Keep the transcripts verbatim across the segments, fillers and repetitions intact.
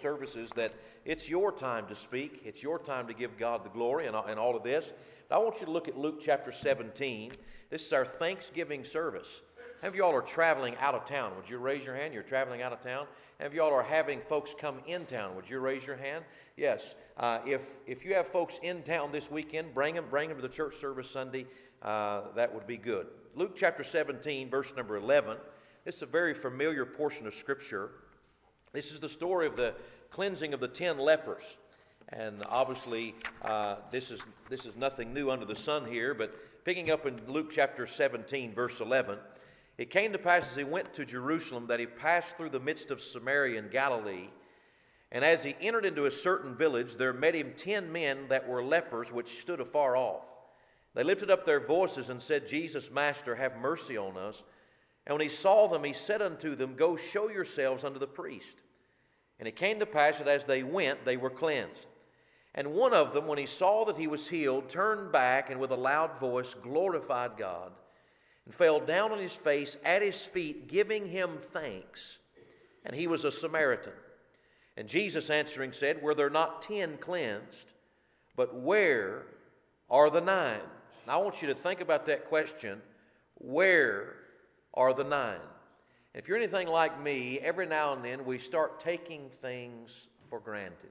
services that it's your time to speak. It's your time to give God the glory and, and all of this. But I want you to look at Luke chapter seventeen. This is our Thanksgiving service. How many of y'all are traveling out of town? Would you raise your hand? You're traveling out of town. How many of y'all are having folks come in town? Would you raise your hand? Yes. Uh, if if you have folks in town this weekend, bring them, bring them to the church service Sunday. Uh, that would be good. Luke chapter seventeen, verse number eleven. This is a very familiar portion of Scripture. This is the story of the cleansing of the ten lepers. And obviously, uh, this is this is nothing new under the sun here, but picking up in Luke chapter seventeen, verse eleven, it came to pass as he went to Jerusalem that he passed through the midst of Samaria and Galilee. And as he entered into a certain village, there met him ten men that were lepers, which stood afar off. They lifted up their voices and said, Jesus, Master, have mercy on us. And when he saw them, he said unto them, Go show yourselves unto the priest. And it came to pass that as they went, they were cleansed. And one of them, when he saw that he was healed, turned back and with a loud voice glorified God, and fell down on his face at his feet, giving him thanks. And he was a Samaritan. And Jesus answering said, Were there not ten cleansed? But where are the nine? Now I want you to think about that question. Where are the nine? If you're anything like me, every now and then we start taking things for granted.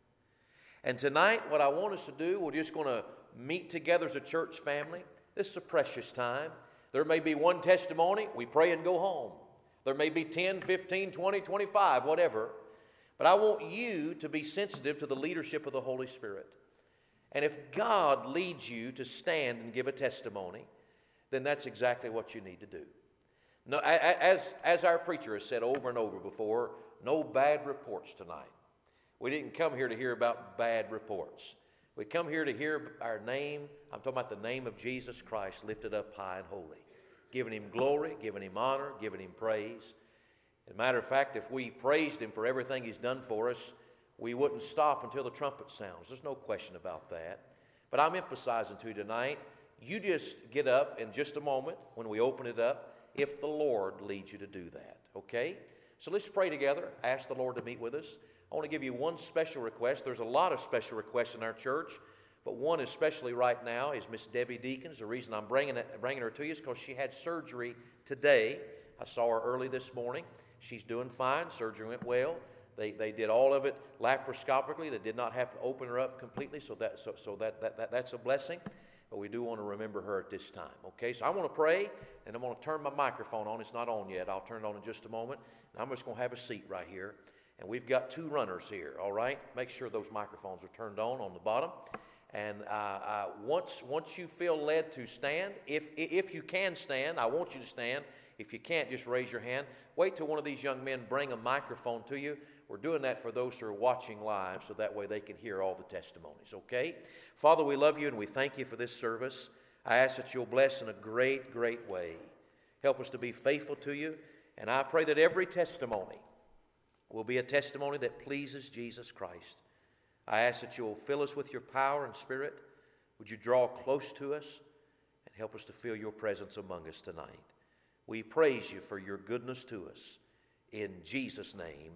And tonight, what I want us to do, we're just going to meet together as a church family. This is a precious time. There may be one testimony, we pray and go home. There may be ten, fifteen, twenty, twenty-five, whatever. But I want you to be sensitive to the leadership of the Holy Spirit. And if God leads you to stand and give a testimony, then that's exactly what you need to do. No, as, as our preacher has said over and over before, no bad reports tonight. We didn't come here to hear about bad reports. We come here to hear our name. I'm talking about the name of Jesus Christ lifted up high and holy. Giving him glory, giving him honor, giving him praise. As a matter of fact, if we praised him for everything he's done for us, we wouldn't stop until the trumpet sounds. There's no question about that. But I'm emphasizing to you tonight, you just get up in just a moment when we open it up, if the Lord leads you to do that, okay? So let's pray together, ask the Lord to meet with us. I want to give you one special request. There's a lot of special requests in our church, but one especially right now is Miss Debbie Deacons. The reason I'm bringing, it, bringing her to you is because she had surgery today. I saw her early this morning. She's doing fine. Surgery went well. They they did all of it laparoscopically. They did not have to open her up completely, so that so, so that, that, that that's a blessing. But we do want to remember her at this time, okay? So I want to pray, and I'm going to turn my microphone on. It's not on yet. I'll turn it on in just a moment. And I'm just going to have a seat right here. And we've got two runners here, all right? Make sure those microphones are turned on on the bottom. And uh, uh, once once you feel led to stand, if if you can stand, I want you to stand. If you can't, just raise your hand. Wait till one of these young men bring a microphone to you. We're doing that for those who are watching live, so that way they can hear all the testimonies, okay? Father, we love you and we thank you for this service. I ask that you'll bless in a great, great way. Help us to be faithful to you. And I pray that every testimony will be a testimony that pleases Jesus Christ. I ask that you'll fill us with your power and spirit. Would you draw close to us and help us to feel your presence among us tonight? We praise you for your goodness to us. In Jesus' name,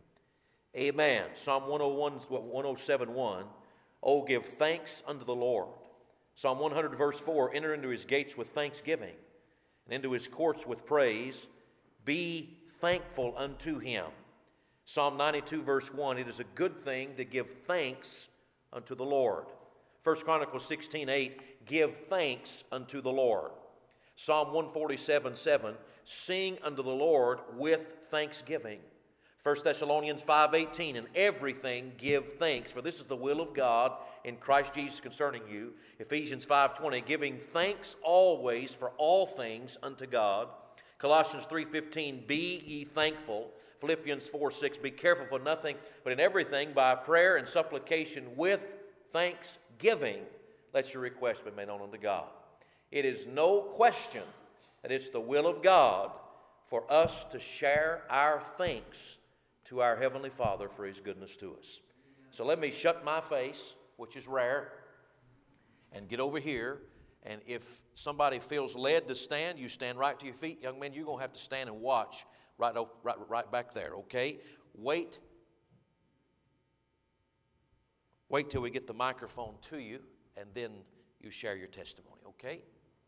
amen. Psalm one oh one, one oh seven one, oh, give thanks unto the Lord. Psalm one hundred verse four, enter into his gates with thanksgiving and into his courts with praise. Be thankful unto him. Psalm ninety-two verse one, it is a good thing to give thanks unto the Lord. First Chronicles sixteen eight, give thanks unto the Lord. Psalm one forty-seven seven, sing unto the Lord with thanksgiving. First Thessalonians five eighteen, in everything give thanks, for this is the will of God in Christ Jesus concerning you. Ephesians five twenty, giving thanks always for all things unto God. Colossians three fifteen, be ye thankful. Philippians four six, be careful for nothing, but in everything by prayer and supplication with thanksgiving, let your requests be made known unto God. It is no question that it's the will of God for us to share our thanks to our Heavenly Father for his goodness to us. So let me shut my face, which is rare, and get over here. And if somebody feels led to stand, you stand right to your feet. Young men, you're going to have to stand and watch right, right, right back there, okay? Wait. wait till we get the microphone to you, and then you share your testimony, okay?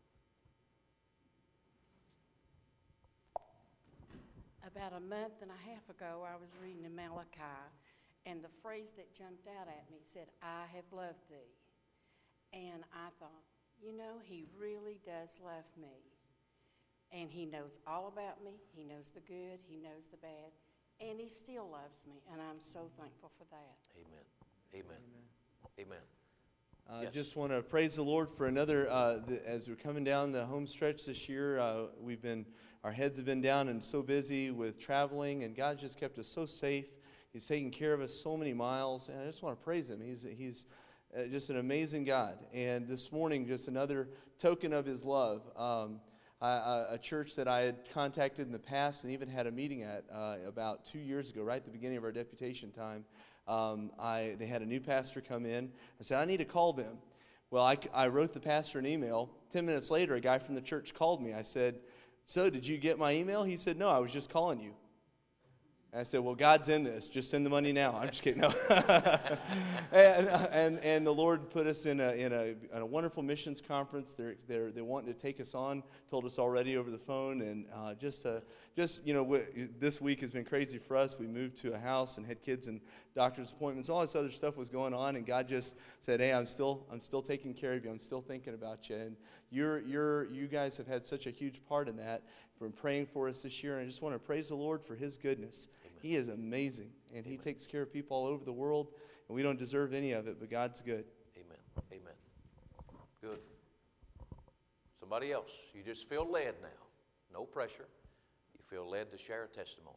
About a month and a half ago, I was reading in Malachi, and the phrase that jumped out at me said, "I have loved thee." And I thought, you know, he really does love me. And he knows all about me. He knows the good. He knows the bad. And he still loves me, and I'm so thankful for that. Amen. Amen. Amen. I uh, yes. just want to praise the Lord for another, uh, the, as we're coming down the home stretch this year, uh, we've been, our heads have been down and so busy with traveling, and God just kept us so safe. He's taking care of us so many miles, and I just want to praise Him. He's, he's uh, just an amazing God. And this morning, just another token of His love. Um, I, a church that I had contacted in the past and even had a meeting at uh, about two years ago, right at the beginning of our deputation time. Um, I, they had a new pastor come in. I said, I need to call them. Well, I, I wrote the pastor an email. Ten minutes later, a guy from the church called me. I said, so did you get my email? He said, no, I was just calling you. And I said, well, God's in this. Just send the money now. I'm just kidding. No. and, and and the Lord put us in a in a, in a wonderful missions conference. They're they're they wanting to take us on. Told us already over the phone. And uh, just uh, just you know w- this week has been crazy for us. We moved to a house and had kids and doctor's appointments. All this other stuff was going on, and God just said, hey, I'm still I'm still taking care of you. I'm still thinking about you. And you're you're you guys have had such a huge part in that. For praying for us this year. And I just want to praise the Lord for His goodness. Amen. He is amazing, and Amen. He takes care of people all over the world, and we don't deserve any of it, but God's good. Amen. Amen. Good. Somebody else. You just feel led now. No pressure. You feel led to share a testimony.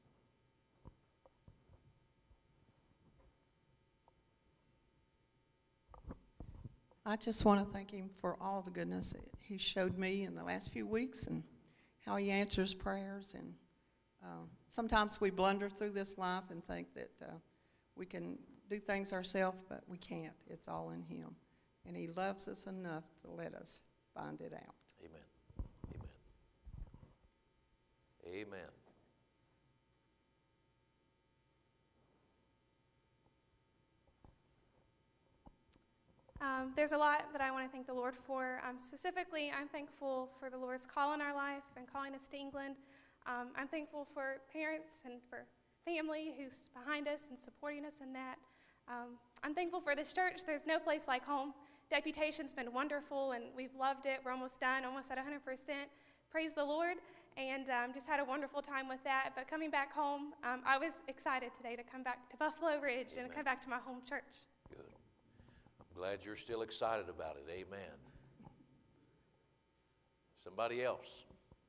I just want to thank Him for all the goodness that He showed me in the last few weeks and how He answers prayers. And uh, sometimes we blunder through this life and think that uh, we can do things ourselves, but we can't. It's all in Him. And He loves us enough to let us find it out. Amen. Amen. Amen. Um, there's a lot that I want to thank the Lord for. Um, specifically, I'm thankful for the Lord's call in our life and calling us to England. Um, I'm thankful for parents and for family who's behind us and supporting us in that. Um, I'm thankful for this church. There's no place like home. Deputation's been wonderful, and we've loved it. We're almost done, almost at one hundred percent. Praise the Lord, and um, just had a wonderful time with that. But coming back home, um, I was excited today to come back to Buffalo Ridge Amen. And come back to my home church. Good. Glad you're still excited about it. Amen. Somebody else.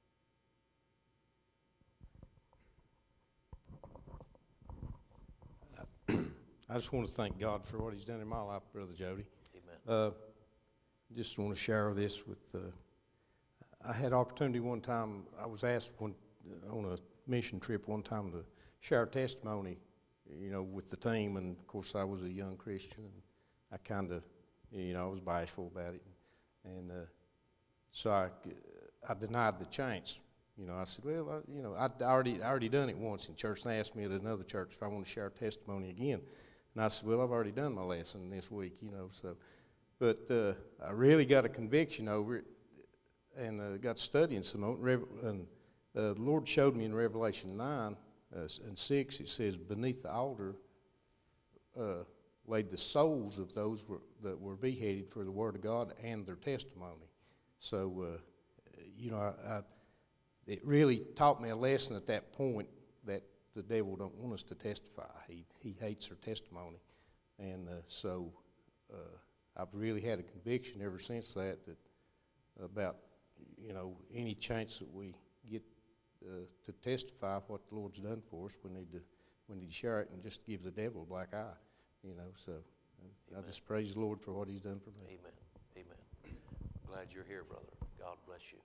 I just want to thank God for what He's done in my life, Brother Jody. Amen. Uh, just want to share this with, uh, I had opportunity one time, I was asked one, on a mission trip one time to share testimony, you know, with the team, and of course I was a young Christian, and I kind of, you know, I was bashful about it, and uh, so I, I denied the chance. You know, I said, well, I, you know, I'd already, I already done it once in church, and they asked me at another church if I want to share testimony again, and I said, well, I've already done my lesson this week, you know, so, but uh, I really got a conviction over it, and uh, got studying some more, and uh, the Lord showed me in Revelation nine uh, and six, it says, beneath the altar, uh, laid the souls of those were, that were beheaded for the word of God and their testimony. So, uh, you know, I, I, it really taught me a lesson at that point that the devil don't want us to testify. He he hates our testimony, and uh, so uh, I've really had a conviction ever since that that about you know any chance that we get uh, to testify what the Lord's done for us, we need to we need to share it and just give the devil a black eye. You know, so Amen. I just praise the Lord for what He's done for me. Amen. Amen. Glad you're here, brother. God bless you.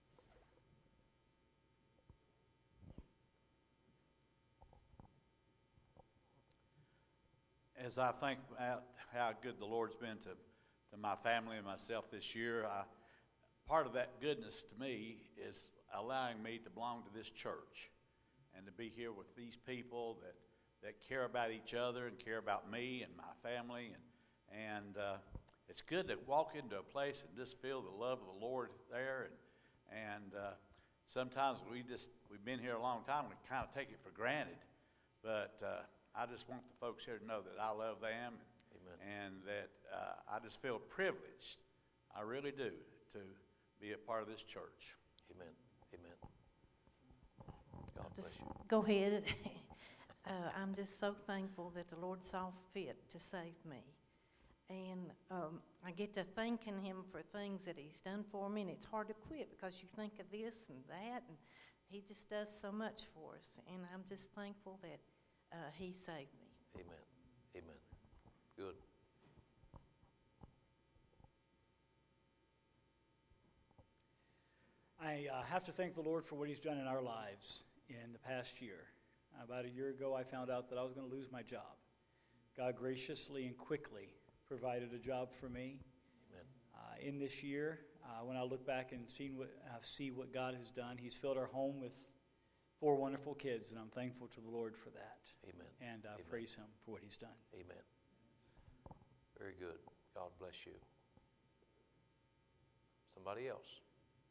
As I think about how good the Lord's been to, to my family and myself this year, I, part of that goodness to me is allowing me to belong to this church and to be here with these people that that care about each other and care about me and my family. And, and uh, it's good to walk into a place and just feel the love of the Lord there. And, and uh, sometimes we just, we've been here a long time, we kind of take it for granted. But uh, I just want the folks here to know that I love them. Amen. And that uh, I just feel privileged, I really do, to be a part of this church. Amen. Amen. God bless Just you. go ahead. uh, I'm just so thankful that the Lord saw fit to save me. And um, I get to thanking him for things that he's done for me, and it's hard to quit because you think of this and that, and he just does so much for us. And I'm just thankful that uh, he saved me. Amen. Amen. Good. I uh, have to thank the Lord for what he's done in our lives in the past year. About a year ago, I found out that I was going to lose my job. God graciously and quickly provided a job for me. Amen. Uh, in this year, uh, when I look back and seen what, uh, see what God has done, he's filled our home with four wonderful kids, and I'm thankful to the Lord for that. Amen. And I Amen. praise him for what he's done. Amen. Very good. God bless you. Somebody else.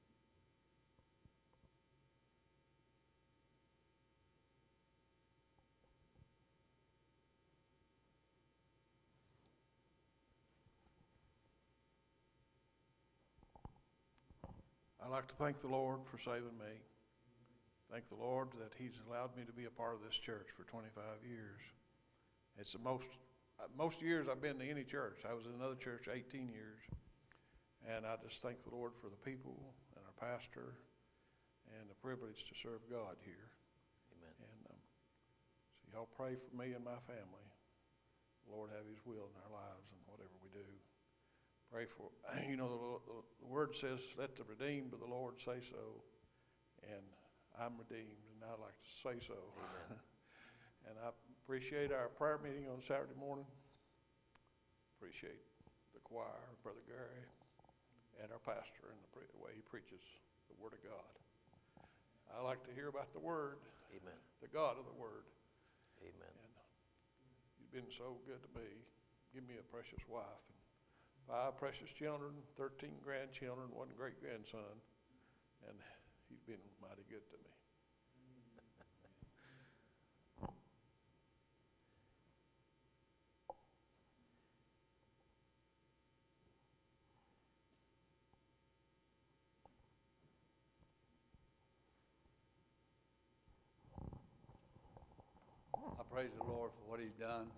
I'd like to thank the Lord for saving me. Thank the Lord that he's allowed me to be a part of this church for twenty-five years. It's the most, uh, most years I've been to any church. I was in another church eighteen years. And I just thank the Lord for the people and our pastor and the privilege to serve God here. Amen. And um, so y'all pray for me and my family. The Lord have his will in our lives and whatever we do. Pray for, you know, the, the, the word says, let the redeemed of the Lord say so. And I'm redeemed, and I like to say so. And I appreciate our prayer meeting on Saturday morning. Appreciate the choir, Brother Gary, and our pastor and the, pre- the way he preaches the Word of God. I like to hear about the Word, Amen. the God of the Word. Amen. And you've been so good to me. Give me a precious wife. And five precious children, thirteen grandchildren, one great-grandson, and he's been mighty good to me. I praise the Lord for what he's done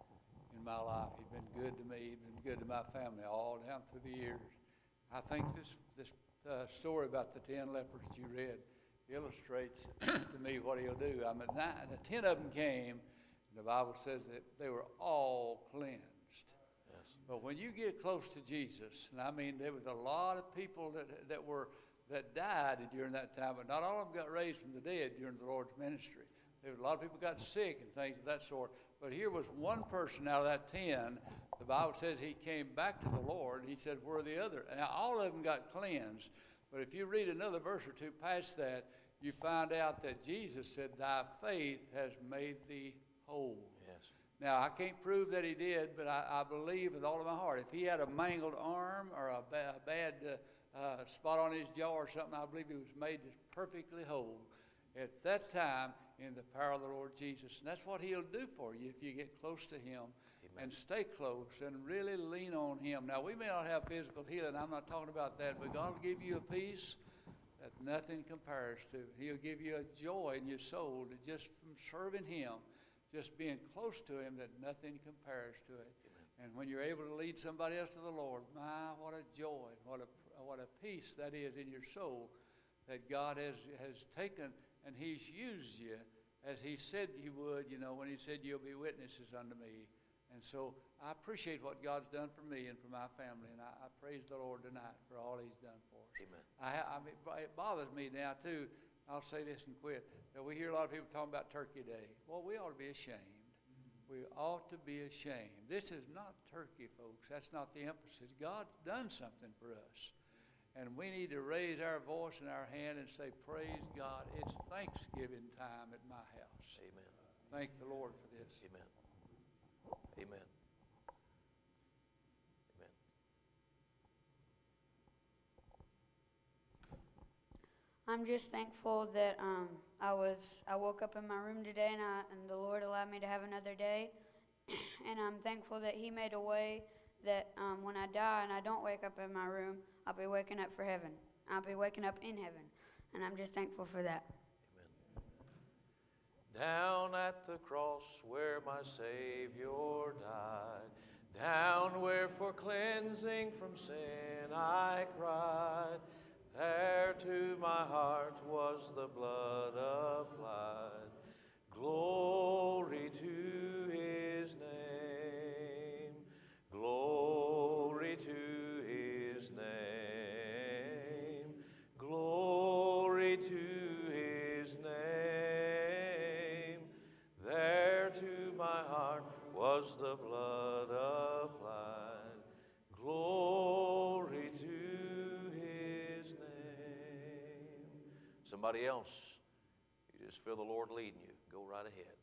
in my life. He's been good to me. He's been good to my family all down through the years. I think this this uh, story about the ten lepers that you read illustrates to me what he'll do. I mean, nine, the ten of them came, and the Bible says that they were all cleansed. Yes. But when you get close to Jesus, and I mean, there was a lot of people that that were that died during that time, but not all of them got raised from the dead during the Lord's ministry. There was a lot of people got sick and things of that sort. But here was one person out of that ten. The Bible says he came back to the Lord. He said, where are the other? Now, all of them got cleansed. But if you read another verse or two past that, you find out that Jesus said, thy faith has made thee whole. Yes. Now, I can't prove that he did, but I, I believe with all of my heart. If he had a mangled arm or a, ba- a bad uh, uh, spot on his jaw or something, I believe he was made perfectly whole at that time in the power of the Lord Jesus. And that's what he'll do for you if you get close to him. Amen. And stay close and really lean on him. Now, we may not have physical healing. I'm not talking about that, but God will give you a peace that nothing compares to. He'll give you a joy in your soul that just from serving him, just being close to him, that nothing compares to it. Amen. And when you're able to lead somebody else to the Lord, my, what a joy, what a, what a peace that is in your soul that God has, has taken and he's used you as he said he would, you know, when he said, you'll be witnesses unto me. And so I appreciate what God's done for me and for my family, and I, I praise the Lord tonight for all he's done for us. Amen. I, I mean, it bothers me now, too. I'll say this and quit. That we hear a lot of people talking about Turkey Day. Well, we ought to be ashamed. We ought to be ashamed. This is not Turkey, folks. That's not the emphasis. God's done something for us. And we need to raise our voice and our hand and say, praise God, it's Thanksgiving time at my house. Amen. Thank the Lord for this. Amen. Amen. Amen. I'm just thankful that um, I was I woke up in my room today and I, and the Lord allowed me to have another day, and I'm thankful that He made a way that um, when I die and I don't wake up in my room, I'll be waking up for heaven. I'll be waking up in heaven, and I'm just thankful for that. Down at the cross where my Savior died, down where for cleansing from sin I cried, there to my heart was the blood applied. Glory to His name, glory to His name, glory to His name. There to my heart was the blood applied. Glory to His name. Somebody else, you just feel the Lord leading you. Go right ahead.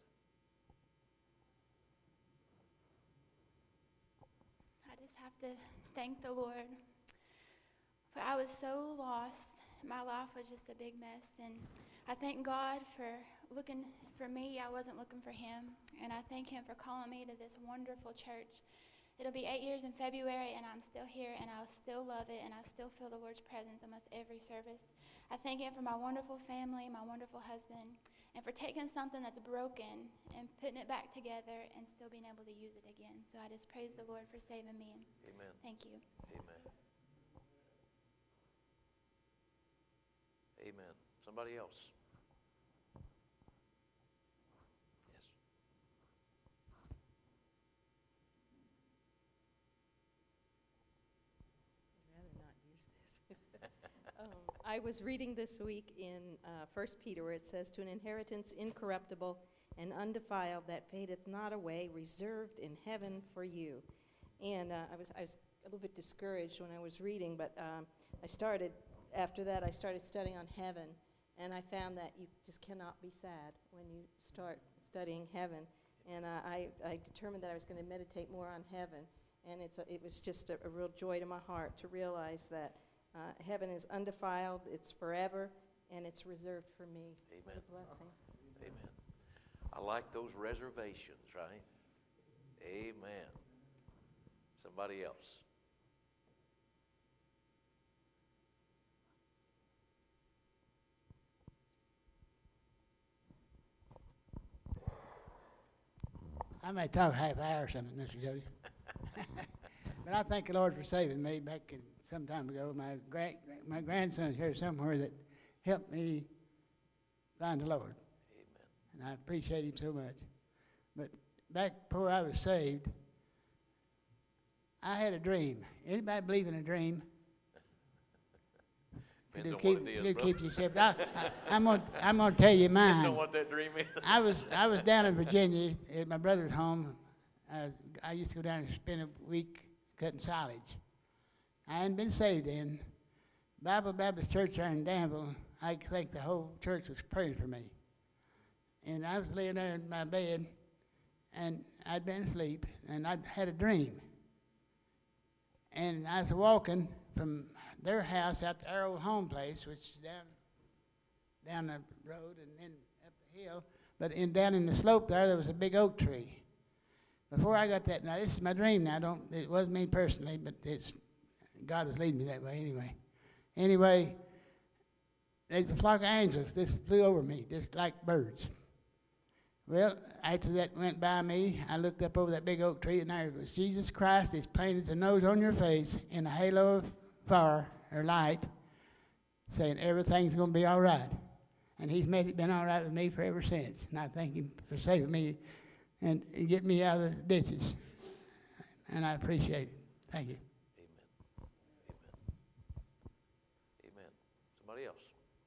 I just have to thank the Lord. For I was so lost. My life was just a big mess. And I thank God for looking for me. I wasn't looking for Him. And I thank Him for calling me to this wonderful church. It'll be eight years in February, and I'm still here, and I still love it, and I still feel the Lord's presence almost every service. I thank Him for my wonderful family, my wonderful husband, and for taking something that's broken and putting it back together and still being able to use it again. So I just praise the Lord for saving me. Amen. Thank you. Amen. Amen. Somebody else. Yes. I'd rather not use this. um, I was reading this week in uh, First Peter where it says, to an inheritance incorruptible and undefiled that fadeth not away, reserved in heaven for you. And uh, I was I was a little bit discouraged when I was reading, but um, I started, after that I started studying on heaven, and I found that you just cannot be sad when you start studying heaven. And uh, I, I determined that I was going to meditate more on heaven, and it's a, it was just a, a real joy to my heart to realize that uh, heaven is undefiled, it's forever, and it's reserved for me. Amen. It's a blessing. Amen. I like those reservations, right? Amen. Somebody else. I may talk half hour or something, Mister Jody. But I thank the Lord for saving me back in, some time ago. My great, my grandson's here somewhere that helped me find the Lord. Amen. And I appreciate him so much. But back before I was saved, I had a dream. Anybody believe in a dream? Depends do on keep, what it is, do brother. keep yourself. I, I, I'm gonna I'm gonna tell you mine. You know what that dream is? I was I was down in Virginia at my brother's home. I, I used to go down and spend a week cutting silage. I hadn't been saved then. Bible Baptist Church there in Danville, I think the whole church was praying for me. And I was laying there in my bed, and I'd been asleep, and I'd had a dream. And I was walking from their house out to our old home place, which is down down the road and then up the hill. But in down in the slope there, there was a big oak tree. Before I got that, now this is my dream. Now, don't it wasn't me personally, but it's God is leading me that way anyway. Anyway, there's a flock of angels just flew over me, just like birds. Well, after that went by me, I looked up over that big oak tree, and there was Jesus Christ, as plain as the nose on your face, in a halo of fire or light, saying everything's going to be all right. And He's made it been all right with me for ever since. And I thank Him for saving me and getting me out of the ditches. And I appreciate it. Thank you. Amen. Amen. Amen. Somebody else.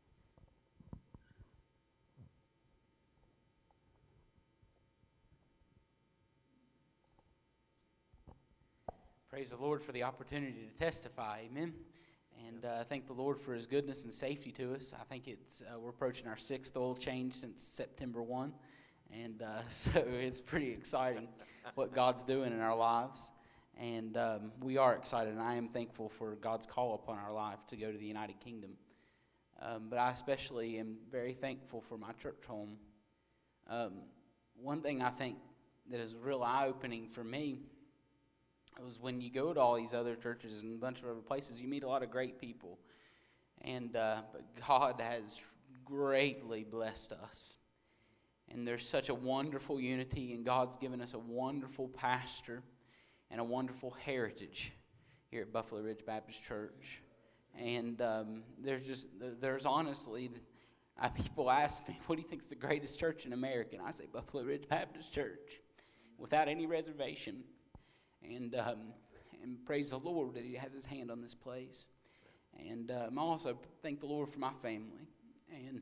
Praise the Lord for the opportunity to testify. Amen. And uh, thank the Lord for His goodness and safety to us. I think it's uh, we're approaching our sixth oil change since September first. And uh, so it's pretty exciting what God's doing in our lives. And um, we are excited, and I am thankful for God's call upon our life to go to the United Kingdom. Um, but I especially am very thankful for my church home. Um, one thing I think that is real eye-opening for me was when you go to all these other churches and a bunch of other places, you meet a lot of great people. And uh, but God has greatly blessed us. And there's such a wonderful unity, and God's given us a wonderful pastor and a wonderful heritage here at Buffalo Ridge Baptist Church. And um, there's just, there's honestly, uh, people ask me, what do you think is the greatest church in America? And I say Buffalo Ridge Baptist Church, without any reservation. And um, and praise the Lord that He has His hand on this place. And um, I also thank the Lord for my family. And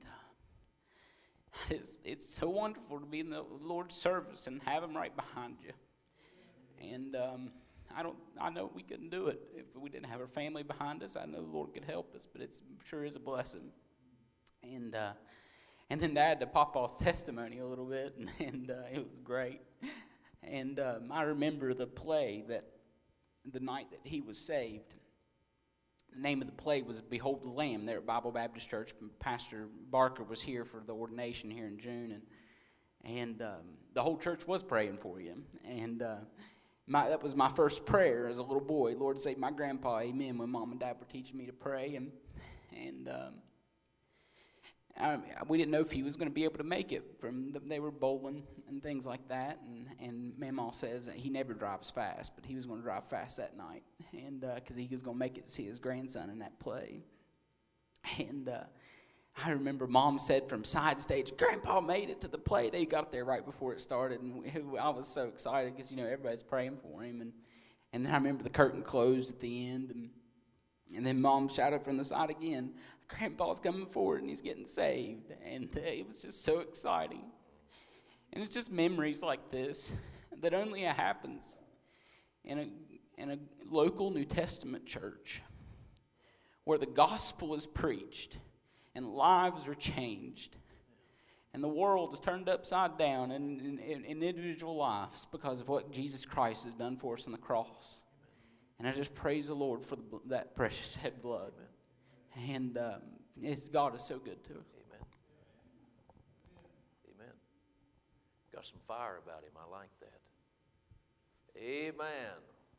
uh, it's, it's so wonderful to be in the Lord's service and have Him right behind you. And um, I don't. I know we couldn't do it if we didn't have our family behind us. I know the Lord could help us, but it sure is a blessing. And uh, and then to add to Papa's testimony a little bit, and, and uh, it was great. And um, I remember the play that the night that he was saved. The name of the play was "Behold the Lamb" there at Bible Baptist Church. Pastor Barker was here for the ordination here in June, and and um, the whole church was praying for you. And uh, My, that was my first prayer as a little boy. Lord, save my grandpa, amen, when Mom and Dad were teaching me to pray. And and um, I, we didn't know if he was going to be able to make it. From the, They were bowling and things like that. And, and Mamaw says that he never drives fast, but he was going to drive fast that night. And because uh, he was going to make it to see his grandson in that play. And uh, I remember Mom said from side stage, Grandpa made it to the play. They got there right before it started, and we, I was so excited because, you know, everybody's praying for him. And, and then I remember the curtain closed at the end, and and then Mom shouted from the side again, Grandpa's coming forward, and he's getting saved. And uh, it was just so exciting. And it's just memories like this that only happens in a in a local New Testament church where the gospel is preached, and lives are changed. And the world is turned upside down in, in, in individual lives because of what Jesus Christ has done for us on the cross. And I just praise the Lord for the, that precious shed blood. Amen. And um, it's, God is so good to us. Amen. Amen. Got some fire about him. I like that. Amen.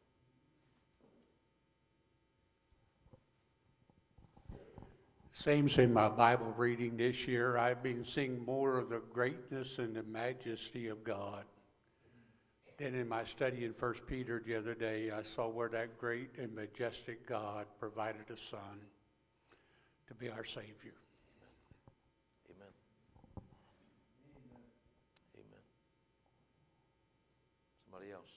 Seems in my Bible reading this year, I've been seeing more of the greatness and the majesty of God. Then in my study in First Peter the other day, I saw where that great and majestic God provided a Son to be our Savior. Amen. Amen. Somebody else.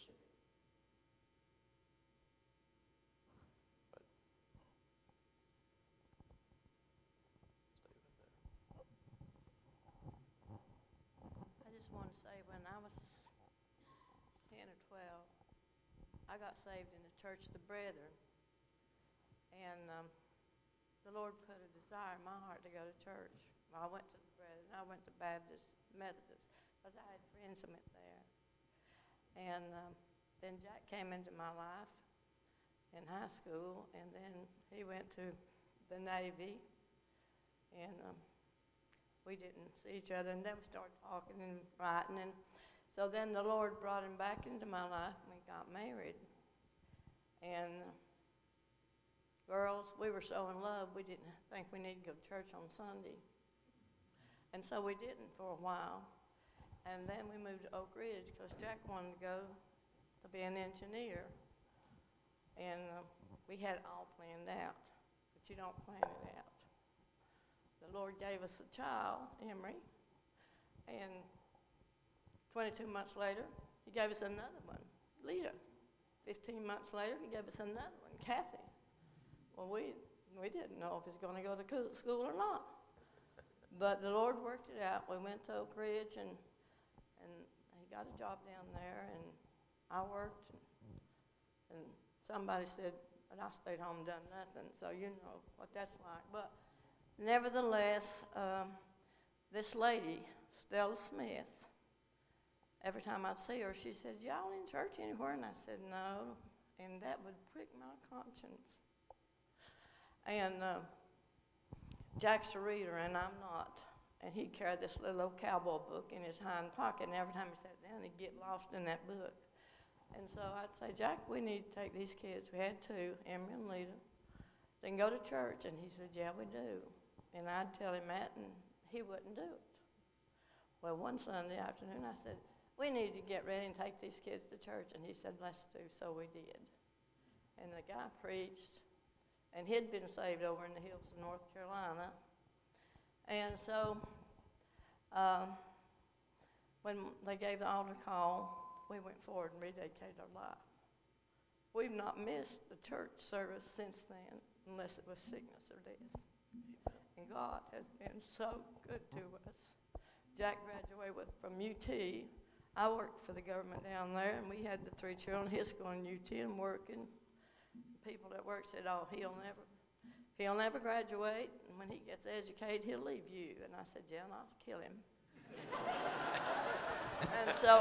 I got saved in the Church of the Brethren, and um, the Lord put a desire in my heart to go to church. Well, I went to the Brethren. I went to Baptist, Methodist, because I had friends that went there. And um, then Jack came into my life in high school, and then he went to the Navy, and um, we didn't see each other, and then we started talking and writing, and so then the Lord brought him back into my life, and we got married. And uh, girls, we were so in love, we didn't think we needed to go to church on Sunday. And so we didn't for a while. And then we moved to Oak Ridge because Jack wanted to go to be an engineer. And uh, we had it all planned out, but you don't plan it out. The Lord gave us a child, Emery, and twenty-two months later, he gave us another one, Lita. fifteen months later, he gave us another one, Kathy. Well, we we didn't know if he was going to go to school or not. But the Lord worked it out. We went to Oak Ridge, and and he got a job down there, and I worked. And, and somebody said, but I stayed home and done nothing, so you know what that's like. But nevertheless, um, this lady, Stella Smith, every time I'd see her, she said, "Y'all in church anywhere?" And I said, "No." And that would prick my conscience. And uh, Jack's a reader, and I'm not. And he'd carry this little old cowboy book in his hind pocket, and every time he sat down, he'd get lost in that book. And so I'd say, "Jack, we need to take these kids." We had two, Emery and Lita. They can go to church. And he said, "Yeah, we do." And I'd tell him that, and he wouldn't do it. Well, one Sunday afternoon, I said, "We need to get ready and take these kids to church." And he said, "Let's do." So we did. And the guy preached, and he'd been saved over in the hills of North Carolina. And so um, when they gave the altar call, we went forward and rededicated our life. We've not missed the church service since then, unless it was sickness or death. And God has been so good to us. Jack graduated with, from U T. I worked for the government down there, and we had the three children. He's going to U T and working. People at work said, "Oh, he'll never, he'll never graduate, and when he gets educated, he'll leave you." And I said, "Jen, I'll kill him." And so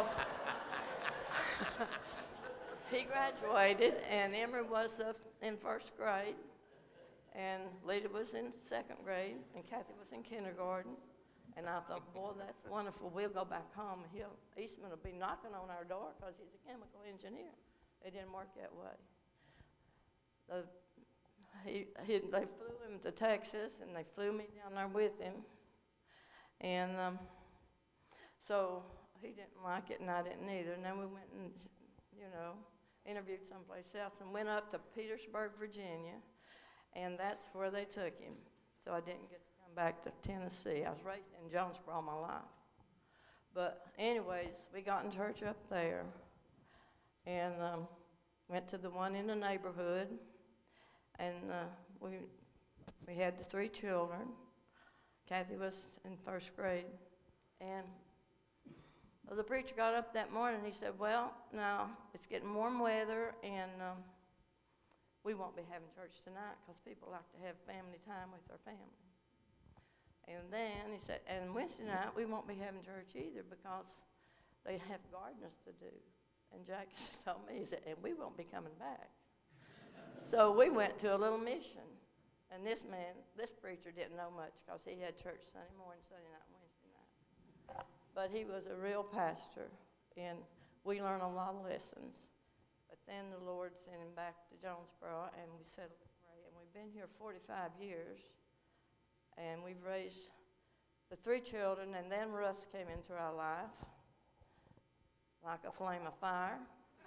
he graduated, and Emery was uh, in first grade, and Lita was in second grade, and Kathy was in kindergarten. And I thought, "Boy, that's wonderful. We'll go back home, and he'll, Eastman will be knocking on our door because he's a chemical engineer." It didn't work that way. The, he, he, they flew him to Texas, and they flew me down there with him. And um, so he didn't like it, and I didn't either. And then we went and, you know, interviewed someplace else and went up to Petersburg, Virginia, and that's where they took him. So I didn't get to come back to Tennessee. I was raised in Jonesboro all my life. But anyways, we got in church up there and um, went to the one in the neighborhood, and uh, we we had the three children. Kathy was in first grade, and well, the preacher got up that morning and he said, "Well, now it's getting warm weather, and um, we won't be having church tonight because people like to have family time with their family." And then he said, "And Wednesday night we won't be having church either because they have gardeners to do." And Jack told me, he said, "And we won't be coming back." So we went to a little mission. And this man, this preacher didn't know much because he had church Sunday morning, Sunday night, Wednesday night. But he was a real pastor, and we learned a lot of lessons. But then the Lord sent him back to Jonesboro, and we settled to pray. And we've been here forty-five years, and we've raised the three children, and then Russ came into our life like a flame of fire.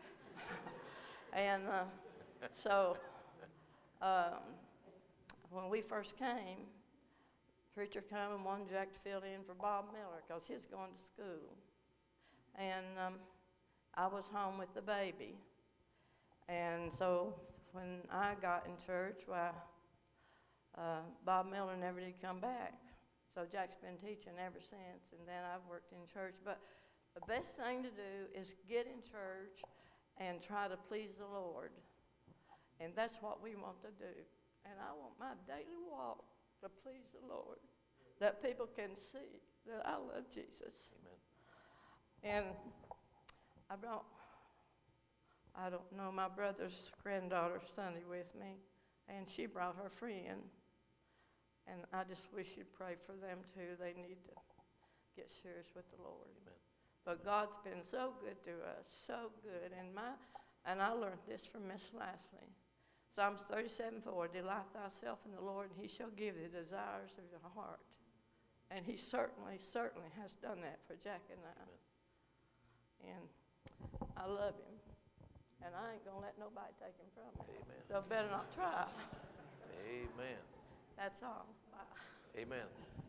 and uh, so um, when we first came, preacher came and wanted Jack to fill in for Bob Miller because he was going to school. And um, I was home with the baby. And so when I got in church, why, uh, Bob Miller never did come back. So Jack's been teaching ever since, and then I've worked in church. But the best thing to do is get in church and try to please the Lord. And that's what we want to do. And I want my daily walk to please the Lord, that people can see that I love Jesus. Amen. And I brought, I don't know, my brother's granddaughter Sunday with me, and she brought her friend. And I just wish you'd pray for them too. They need to get serious with the Lord. Amen. But God's been so good to us, so good. And my, and I learned this from Miss Lashley. Psalms thirty-seven four, "Delight thyself in the Lord, and he shall give thee the desires of your heart." And he certainly, certainly has done that for Jack and I. Amen. And I love him. And I ain't going to let nobody take him from me. Amen. So better not try. Amen. That's all. Bye. Amen.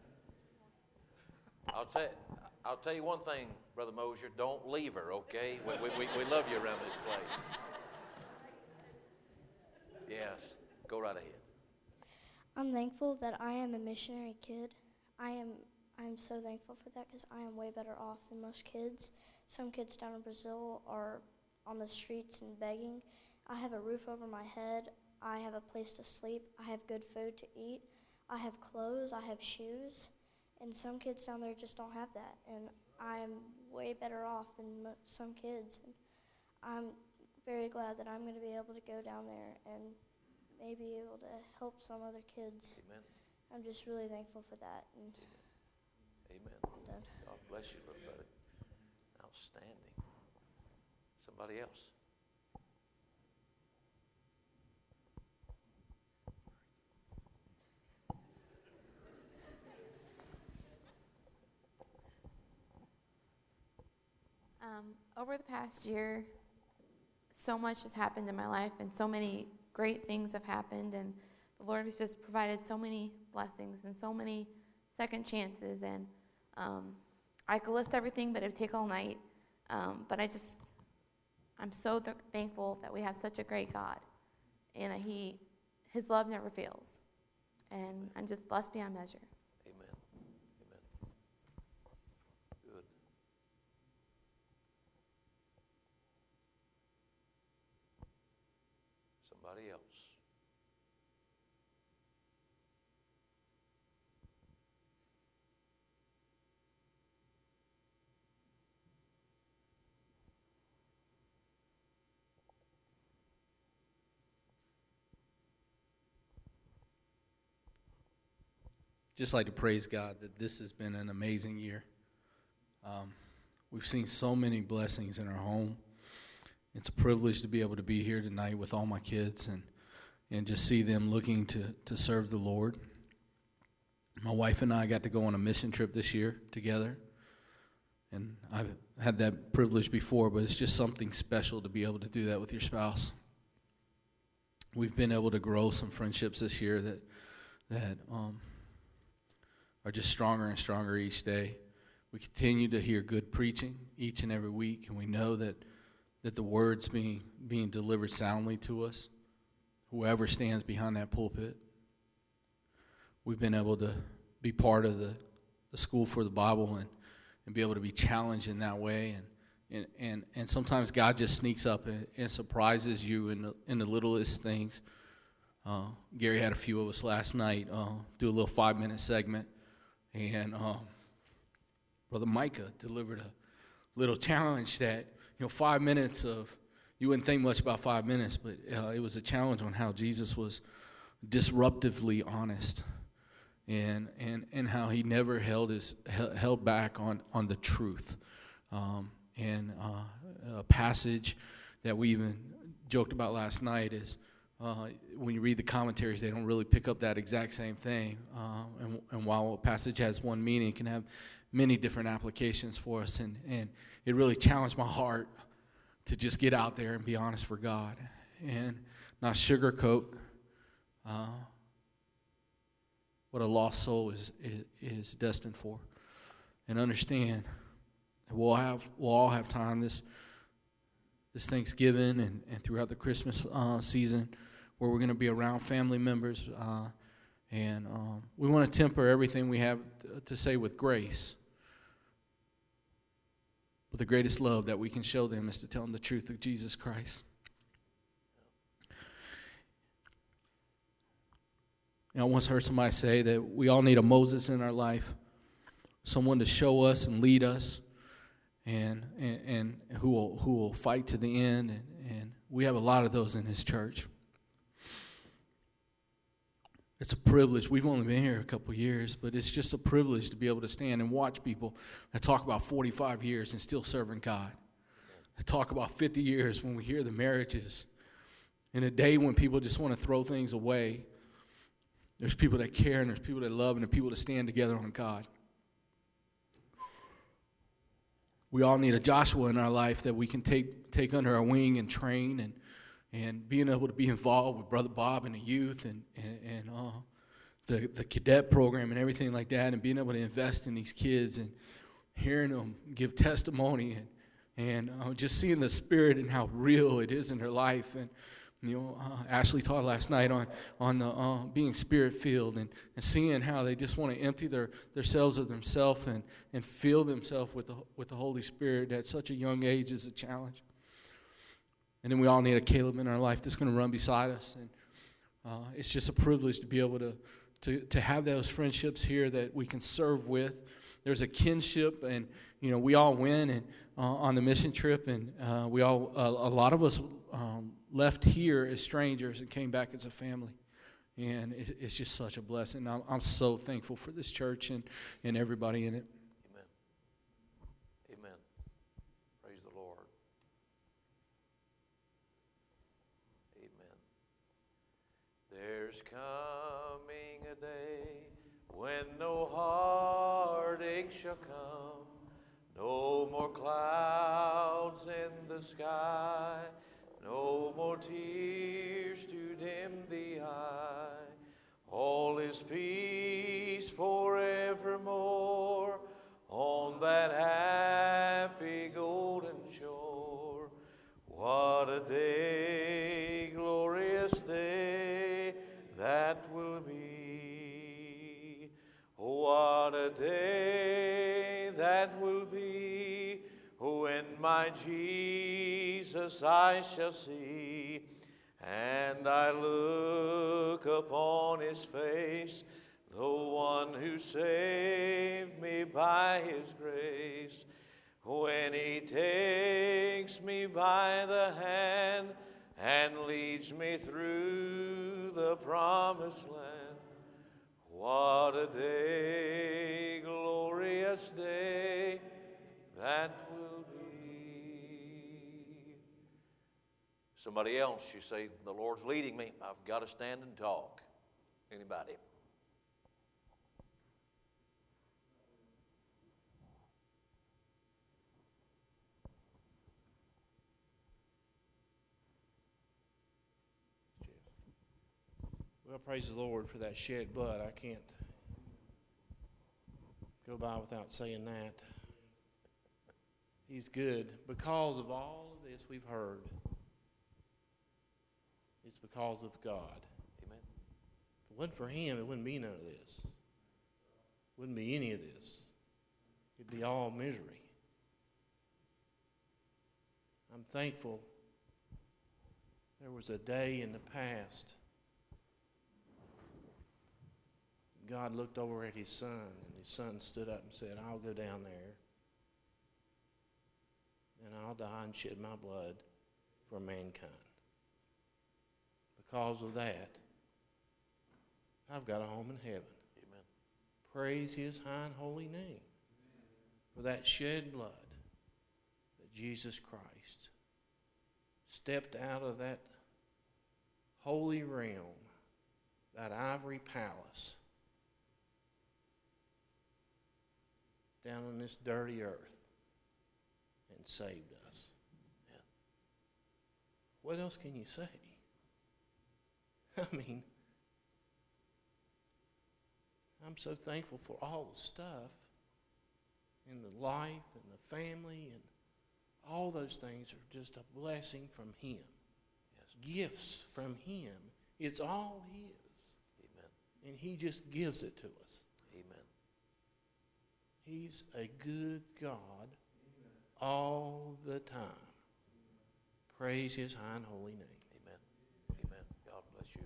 I'll tell I'll tell you one thing, Brother Mosier. Don't leave her, okay? We, we, we, we love you around this place. Yes. Go right ahead. I'm thankful that I am a missionary kid. I am I'm so thankful for that because I am way better off than most kids. Some kids down in Brazil are on the streets and begging. I have a roof over my head. I have a place to sleep. I have good food to eat. I have clothes. I have shoes. And some kids down there just don't have that. And I'm way better off than mo- some kids. And I'm very glad that I'm going to be able to go down there and maybe able to help some other kids. Amen. I'm just really thankful for that. And Amen. I'm done. God bless you, little buddy. Outstanding. Somebody else. Um, over the past year, so much has happened in my life, and so many great things have happened, and the Lord has just provided so many blessings and so many second chances, and um, I could list everything, but it would take all night, um, but I just, I'm so th- thankful that we have such a great God, and that He, His love never fails, and I'm just blessed beyond measure. Amen. Amen. Good. Somebody else. Just like to praise God that this has been an amazing year. Um, we've seen so many blessings in our home. It's a privilege to be able to be here tonight with all my kids and and just see them looking to, to serve the Lord. My wife and I got to go on a mission trip this year together. And I've had that privilege before, but it's just something special to be able to do that with your spouse. We've been able to grow some friendships this year that that um, are just stronger and stronger each day. We continue to hear good preaching each and every week, and we know that that the word's being being delivered soundly to us, whoever stands behind that pulpit. We've been able to be part of the, the School for the Bible and, and be able to be challenged in that way. And and, and, and sometimes God just sneaks up and, and surprises you in the, in the littlest things. Uh, Gary had a few of us last night uh, do a little five-minute segment, and um, Brother Micah delivered a little challenge that, you know, five minutes of, you wouldn't think much about five minutes, but uh, it was a challenge on how Jesus was disruptively honest, and and and how he never held his held back on on the truth. Um, and uh, a passage that we even joked about last night is uh, when you read the commentaries, they don't really pick up that exact same thing. Uh, and, and while a passage has one meaning, it can have many different applications for us. And and it really challenged my heart to just get out there and be honest for God and not sugarcoat uh, what a lost soul is, is is destined for, and understand that we'll have we'll all have time this this Thanksgiving and, and throughout the Christmas uh, season where we're going to be around family members, uh, and um, we want to temper everything we have to, to say with grace. But the greatest love that we can show them is to tell them the truth of Jesus Christ. And I once heard somebody say that we all need a Moses in our life, someone to show us and lead us, and and, and who will who will fight to the end. And, and we have a lot of those in this church. It's a privilege. We've only been here a couple years, but it's just a privilege to be able to stand and watch people that talk about forty-five years and still serving God. That talk about fifty years when we hear the marriages. In a day when people just want to throw things away, there's people that care and there's people that love and there's people that stand together on God. We all need a Joshua in our life that we can take take under our wing and train, and and being able to be involved with Brother Bob and the youth and, and, and uh, the, the cadet program and everything like that, and being able to invest in these kids and hearing them give testimony and, and uh, just seeing the Spirit and how real it is in their life. And, you know, uh, Ashley taught last night on, on the uh, being Spirit-filled and, and seeing how they just want to empty their themselves of themselves and, and fill themselves with the, with the Holy Spirit at such a young age is a challenge. And then we all need a Caleb in our life that's going to run beside us. And uh, it's just a privilege to be able to, to, to have those friendships here that we can serve with there's a kinship, and you know we all went and uh, on the mission trip, and uh, we all uh, a lot of us um, left here as strangers and came back as a family, and it, it's just such a blessing. I'm, I'm so thankful for this church and, and everybody in it. Amen. Amen. Praise the Lord. Amen. There's coming a day when no heartache shall come, no more clouds in the sky, no more tears to dim the eye. All is peace forevermore on that happy golden shore. What a day, glorious day that will be. What a day that will be when my Jesus I shall see, and I look upon his face, the one who saved me by his grace. When he takes me by the hand and leads me through the promised land. What a day, glorious day that will be. Somebody else, you say, the Lord's leading me. I've got to stand and talk. Anybody? Well, praise the Lord for that shed blood. I can't go by without saying that. He's good. Because of all of this we've heard, it's because of God. Amen. If it wasn't for him, it wouldn't be none of this. Wouldn't be any of this. It'd be all misery. I'm thankful there was a day in the past God looked over at his son, and his son stood up and said, I'll go down there, and I'll die and shed my blood for mankind. Because of that, I've got a home in heaven. Amen. Praise his high and holy name for that shed blood that Jesus Christ stepped out of that holy realm, that ivory palace, down on this dirty earth and saved us. Yeah. What else can you say? I mean, I'm so thankful for all the stuff in the life and the family, and all those things are just a blessing from him. Yes. Gifts from him. It's all his. Amen. And he just gives it to us. Amen. He's a good God all the time. Praise his high and holy name. Amen. Amen. God bless you.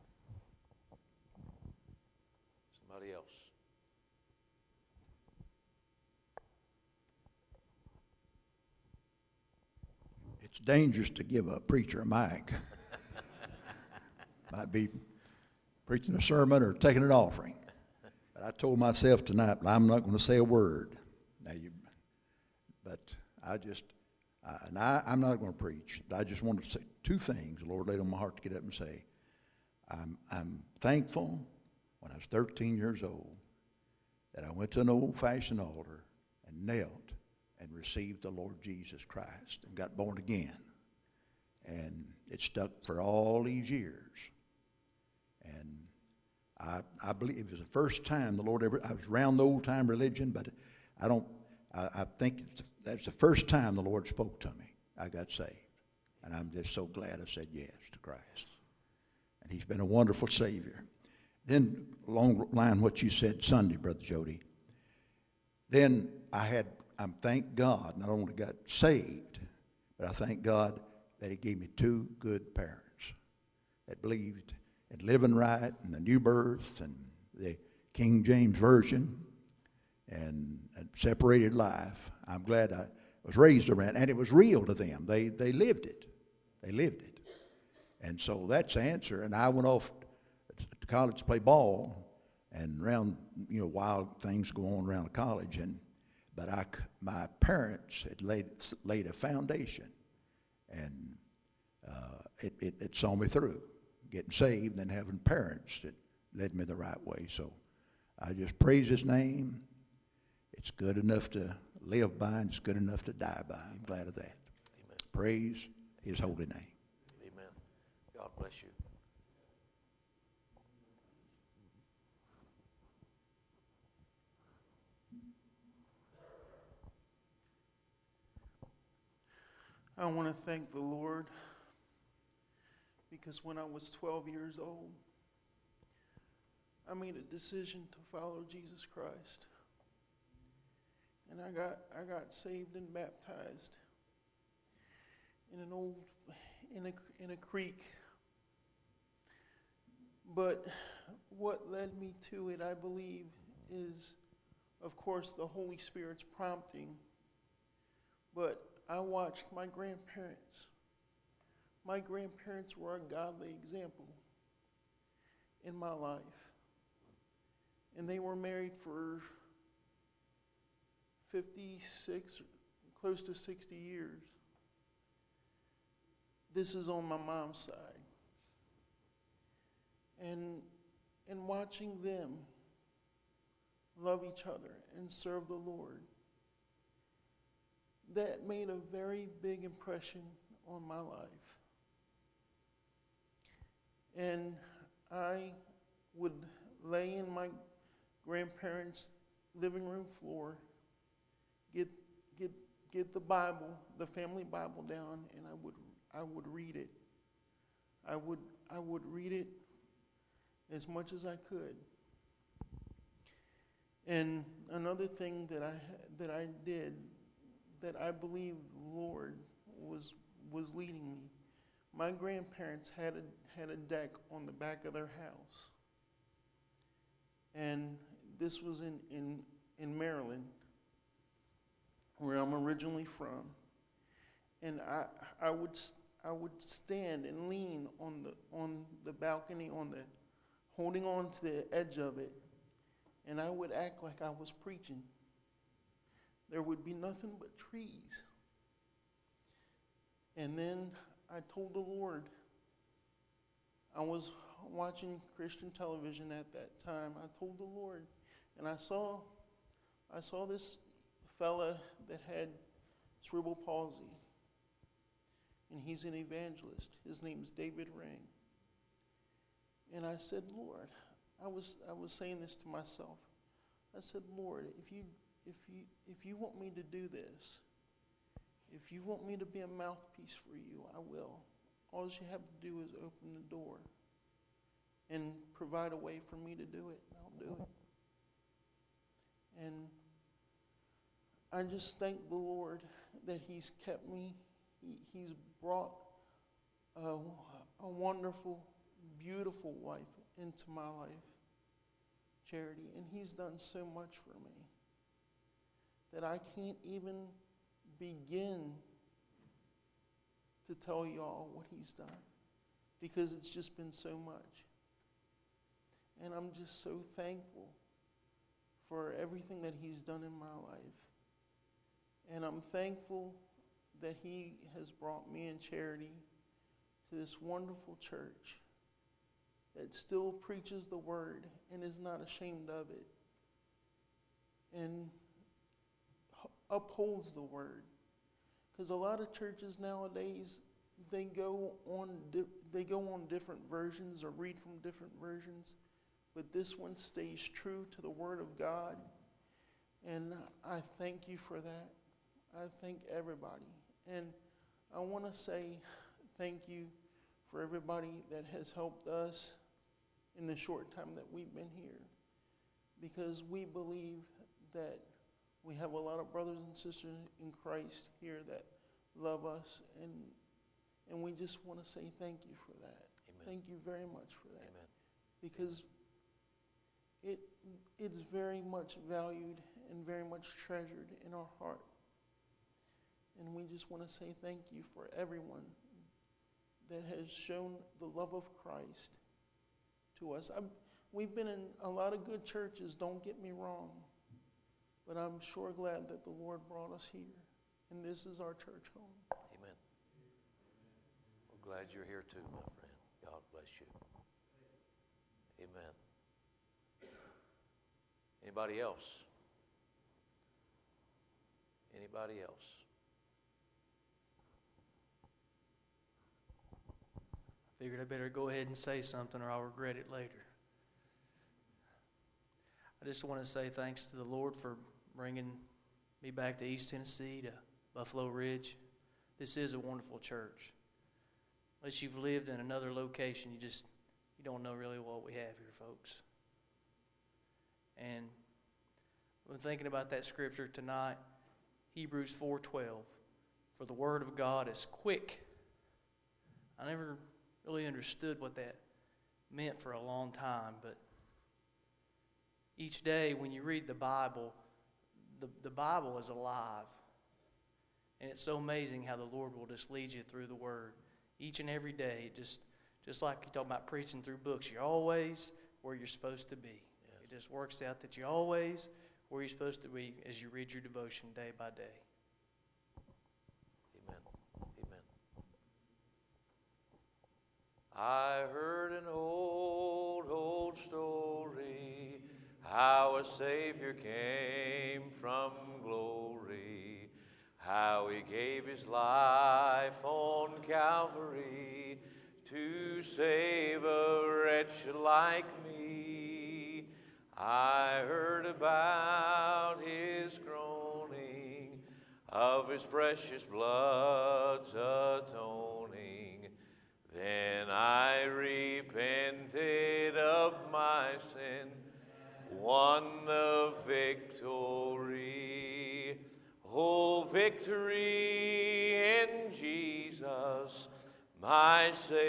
Somebody else. It's dangerous to give a preacher a mic. Might be preaching a sermon or taking an offering. But I told myself tonight, I'm not going to say a word. Now you, but I just, I, and I, I'm not going to preach. But I just wanted to say two things the Lord laid on my heart to get up and say. I'm, I'm thankful when I was thirteen years old that I went to an old-fashioned altar and knelt and received the Lord Jesus Christ and got born again. And it stuck for all these years. And I, I believe it was the first time the Lord ever, I was around the old-time religion, but I don't, I, I think it's, that's the first time the Lord spoke to me. I got saved. And I'm just so glad I said yes to Christ. And he's been a wonderful Savior. Then, along the line what you said Sunday, Brother Jody, then I had, I thank God, not only got saved, but I thank God that he gave me two good parents that believed in living right and the new birth and the King James Version. and a separated life. I'm glad I was raised around, and it was real to them. They they lived it. They lived it. And so that's the answer. And I went off to college to play ball, and around, you know, wild things go on around the college. And but I, my parents had laid laid a foundation, and uh, it, it it saw me through, getting saved and having parents that led me the right way. So I just praise His name. It's good enough to live by, and it's good enough to die by. I'm glad of that. Amen. Praise His holy name. Amen. God bless you. I want to thank the Lord because when I was twelve years old, I made a decision to follow Jesus Christ. And I got I got saved and baptized in an old in a in a creek. But what led me to it, I believe, is of course the Holy Spirit's prompting. But I watched my grandparents. My grandparents were a godly example in my life. And they were married for fifty-six, close to sixty years. This is on my mom's side. And, and watching them love each other and serve the Lord, that made a very big impression on my life. And I would lay in my grandparents' living room floor, get get get the Bible, the family Bible down, and I would I would read it. I would I would read it as much as I could. And another thing that I that I did, that I believe the Lord was was leading me. My grandparents had a had a deck on the back of their house. And this was in, in, in Maryland, where I'm originally from. And I I would I would stand and lean on the on the balcony, on the holding on to the edge of it, and I would act like I was preaching. There would be nothing but trees. And then I told the Lord, I was watching Christian television at that time. I told the Lord, and I saw I saw this fella that had cerebral palsy. And he's an evangelist. His name's David Ring. And I said, Lord, I was I was saying this to myself. I said, Lord, if you if you if you want me to do this, if you want me to be a mouthpiece for you, I will. All you have to do is open the door and provide a way for me to do it, and I'll do it. And I just thank the Lord that He's kept me. He, he's brought a, a wonderful, beautiful wife into my life, Charity, and He's done so much for me that I can't even begin to tell y'all what He's done, because it's just been so much. And I'm just so thankful for everything that He's done in my life. And I'm thankful that He has brought me and Charity to this wonderful church that still preaches the Word and is not ashamed of it, and upholds the Word. Because a lot of churches nowadays, they go on di- they go on different versions or read from different versions, but this one stays true to the Word of God, and I thank you for that. I thank everybody, and I want to say thank you for everybody that has helped us in the short time that we've been here, because we believe that we have a lot of brothers and sisters in Christ here that love us, and and we just want to say thank you for that. Amen. Thank you very much for that. Amen. Because it, it's very much valued and very much treasured in our heart. And we just want to say thank you for everyone that has shown the love of Christ to us. I'm, we've been in a lot of good churches, don't get me wrong, but I'm sure glad that the Lord brought us here, and this is our church home. Amen. We're glad you're here too, my friend. God bless you. Amen. Anybody else? Anybody else? Figured I better go ahead and say something or I'll regret it later. I just want to say thanks to the Lord for bringing me back to East Tennessee, to Buffalo Ridge. This is a wonderful church. Unless you've lived in another location, you just you don't know really what we have here, folks. And when thinking about that scripture tonight, Hebrews four twelve, for the word of God is quick. I never really understood what that meant for a long time, but each day when you read the Bible, the, the Bible is alive. And it's so amazing how the Lord will just lead you through the Word. Each and every day, just just like you talk about preaching through books, you're always where you're supposed to be. Yes. It just works out that you're always where you're supposed to be as you read your devotion day by day. Amen. Amen. I heard an old, old story, how a Savior came from glory, how He gave His life on Calvary to save a wretch like me. I heard about His groaning, of His precious blood's atoning. Then I repented of my sin, won the victory. Oh, victory in Jesus, my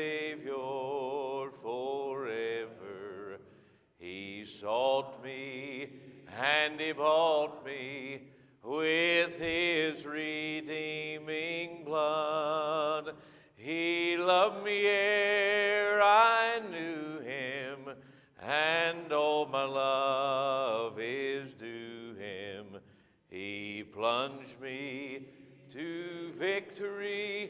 Savior forever. He sought me and He bought me with His redeeming blood. He loved me ere I knew Him, and all my love is due Him. He plunged me to victory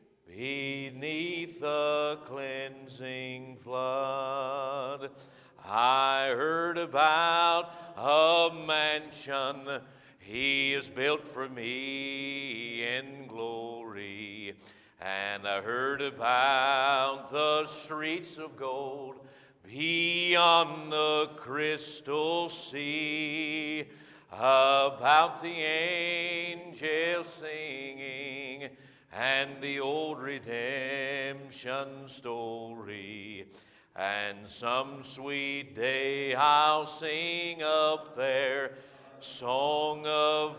beneath the cleansing flood. I heard about a mansion He has built for me in glory, and I heard about the streets of gold beyond the crystal sea, about the angels singing and the old redemption story. And some sweet day I'll sing up there, song of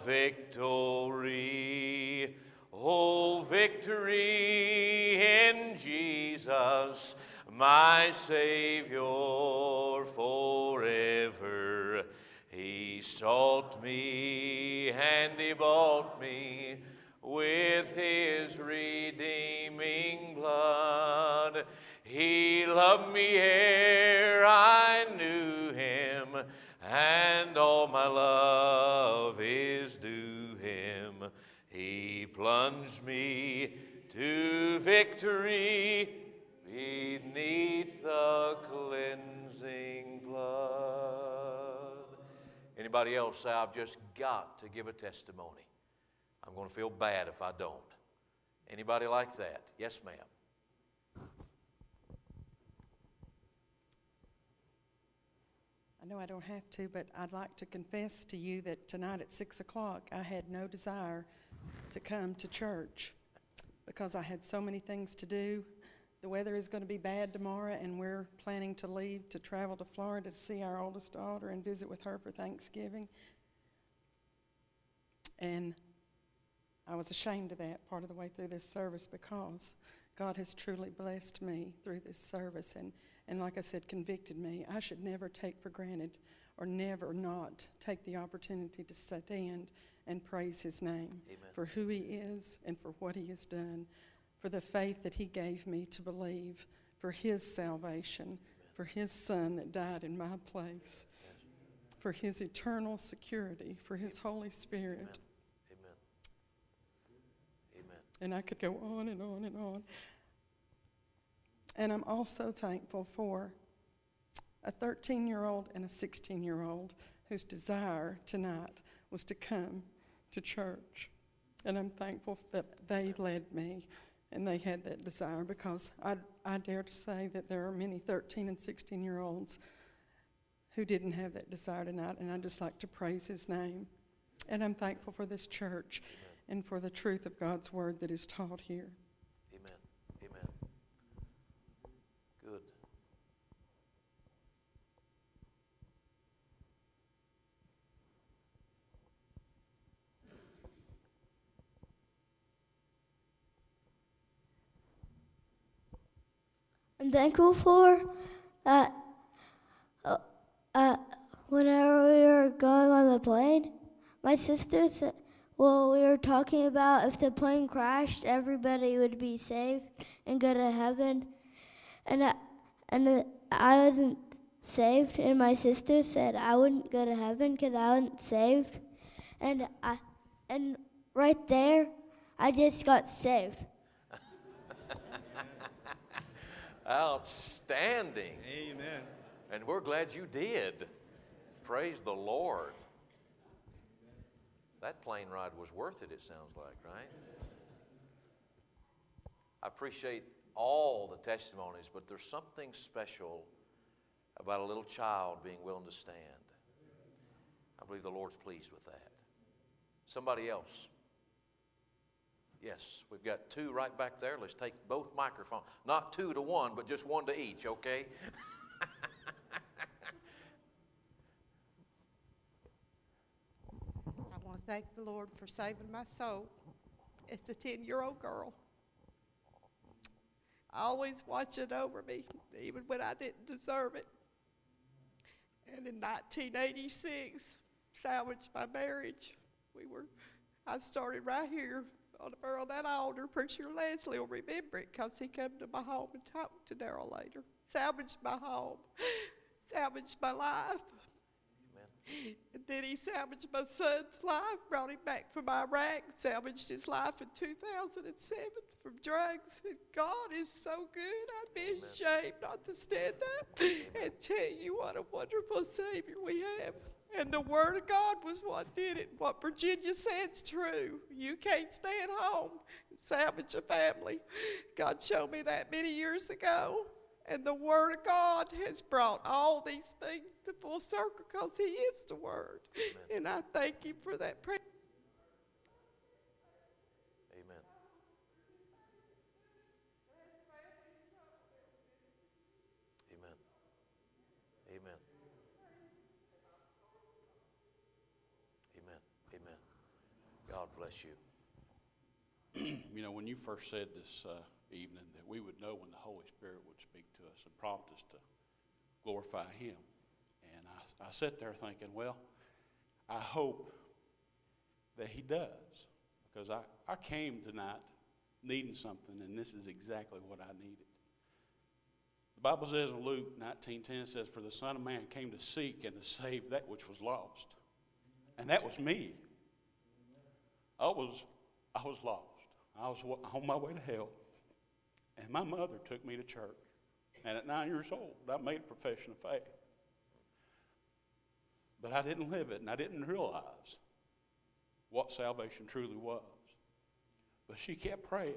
victory. Oh, victory in Jesus, my Savior forever. He sought me and He bought me with His redeeming blood. He loved me ere I knew Him, and all my love is due Him. He plunged me to victory beneath the cleansing blood. Anybody else say, I've just got to give a testimony? I'm going to feel bad if I don't. Anybody like that? Yes, ma'am. I know I don't have to, but I'd like to confess to you that tonight at six o'clock I had no desire to come to church because I had so many things to do. The weather is going to be bad tomorrow, and we're planning to leave to travel to Florida to see our oldest daughter and visit with her for Thanksgiving. And I was ashamed of that part of the way through this service because God has truly blessed me through this service. And and like I said, convicted me. I should never take for granted or never not take the opportunity to stand and praise his name. Amen. For who he is and for what he has done, for the faith that he gave me to believe, for his salvation, Amen. For his son that died in my place, yes. For his eternal security, for his Holy Spirit. Amen. Amen. Amen. And I could go on and on and on. And I'm also thankful for a thirteen-year-old and a sixteen-year-old whose desire tonight was to come to church. And I'm thankful that they led me and they had that desire, because I, I dare to say that there are many thirteen and sixteen-year-olds who didn't have that desire tonight, and I'd just like to praise his name. And I'm thankful for this church Amen. And for the truth of God's word that is taught here. Amen. Amen. Good. I'm thankful for that uh, uh, whenever we were going on the plane, my sister said, well, we were talking about if the plane crashed, everybody would be saved and go to heaven. And I, and uh, I wasn't saved, and my sister said I wouldn't go to heaven because I wasn't saved. And I, and right there, I just got saved. Outstanding. Amen. And we're glad you did. Praise the Lord. That plane ride was worth it, it sounds like, right? I appreciate all the testimonies, but there's something special about a little child being willing to stand. I believe the Lord's pleased with that. Somebody else. Yes, we've got two right back there. Let's take both microphones. Not two to one, but just one to each, okay? I want to thank the Lord for saving my soul. It's a ten-year-old girl. I always watch it over me, even when I didn't deserve it. And in nineteen eighty-six, salvaged my marriage. We were, I started right here on the barrel of that altar. Preacher Leslie will remember it because he came to my home and talked to Daryl later. Salvaged my home. Salvaged my life. Amen. And then he salvaged my son's life, brought him back from Iraq, salvaged his life in two thousand seven from drugs. And God is so good. I'd be Amen. Ashamed not to stand up Amen. And tell you what a wonderful Savior we have. And the Word of God was what did it. What Virginia said's true. You can't stay at home and salvage a family. God showed me that many years ago. And the Word of God has brought all these things to full circle because He is the Word. Amen. And I thank Him for that prayer. Amen. Amen. Amen. Amen. Amen. God bless you. You know, when you first said this uh, evening that we would know when the Holy Spirit would speak to us and prompt us to glorify Him. And I, I sat there thinking, well, I hope that He does. Because I, I came tonight needing something, and this is exactly what I needed. The Bible says in Luke nineteen ten, it says, for the Son of Man came to seek and to save that which was lost. And that was me. I was, I was lost. I was on my way to hell. And my mother took me to church. And at nine years old, I made a profession of faith. But I didn't live it, and I didn't realize what salvation truly was. But she kept praying,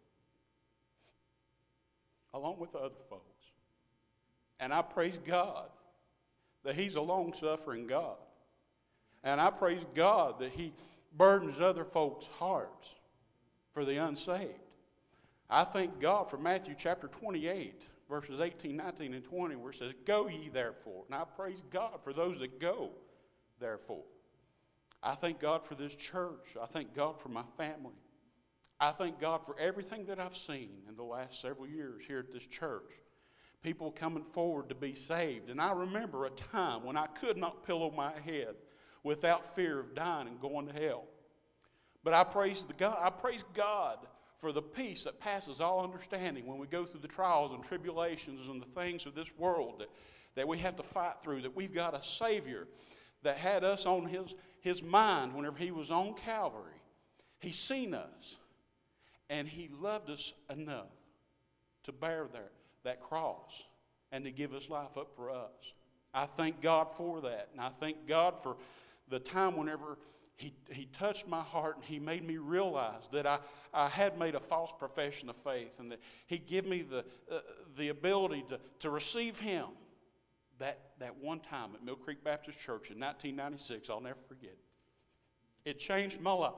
along with other folks. And I praise God that He's a long-suffering God. And I praise God that He burdens other folks' hearts for the unsaved. I thank God for Matthew chapter twenty-eight, verses eighteen, nineteen, and twenty, where it says, go ye therefore. And I praise God for those that go therefore. I thank God for this church. I thank God for my family. I thank God for everything that I've seen in the last several years here at this church. people coming forward to be saved. And I remember a time when I could not pillow my head without fear of dying and going to hell. But I praise the God, I praise God for the peace that passes all understanding when we go through the trials and tribulations and the things of this world that, that we have to fight through, that we've got a Savior that had us on his, his mind whenever he was on Calvary. He's seen us, and he loved us enough to bear there, that cross and to give his life up for us. I thank God for that, and I thank God for the time whenever He, he touched my heart and he made me realize that I, I had made a false profession of faith, and that he gave me the, uh, the ability to, to receive him that, that one time at Mill Creek Baptist Church in nineteen ninety-six. I'll never forget it. It changed my life.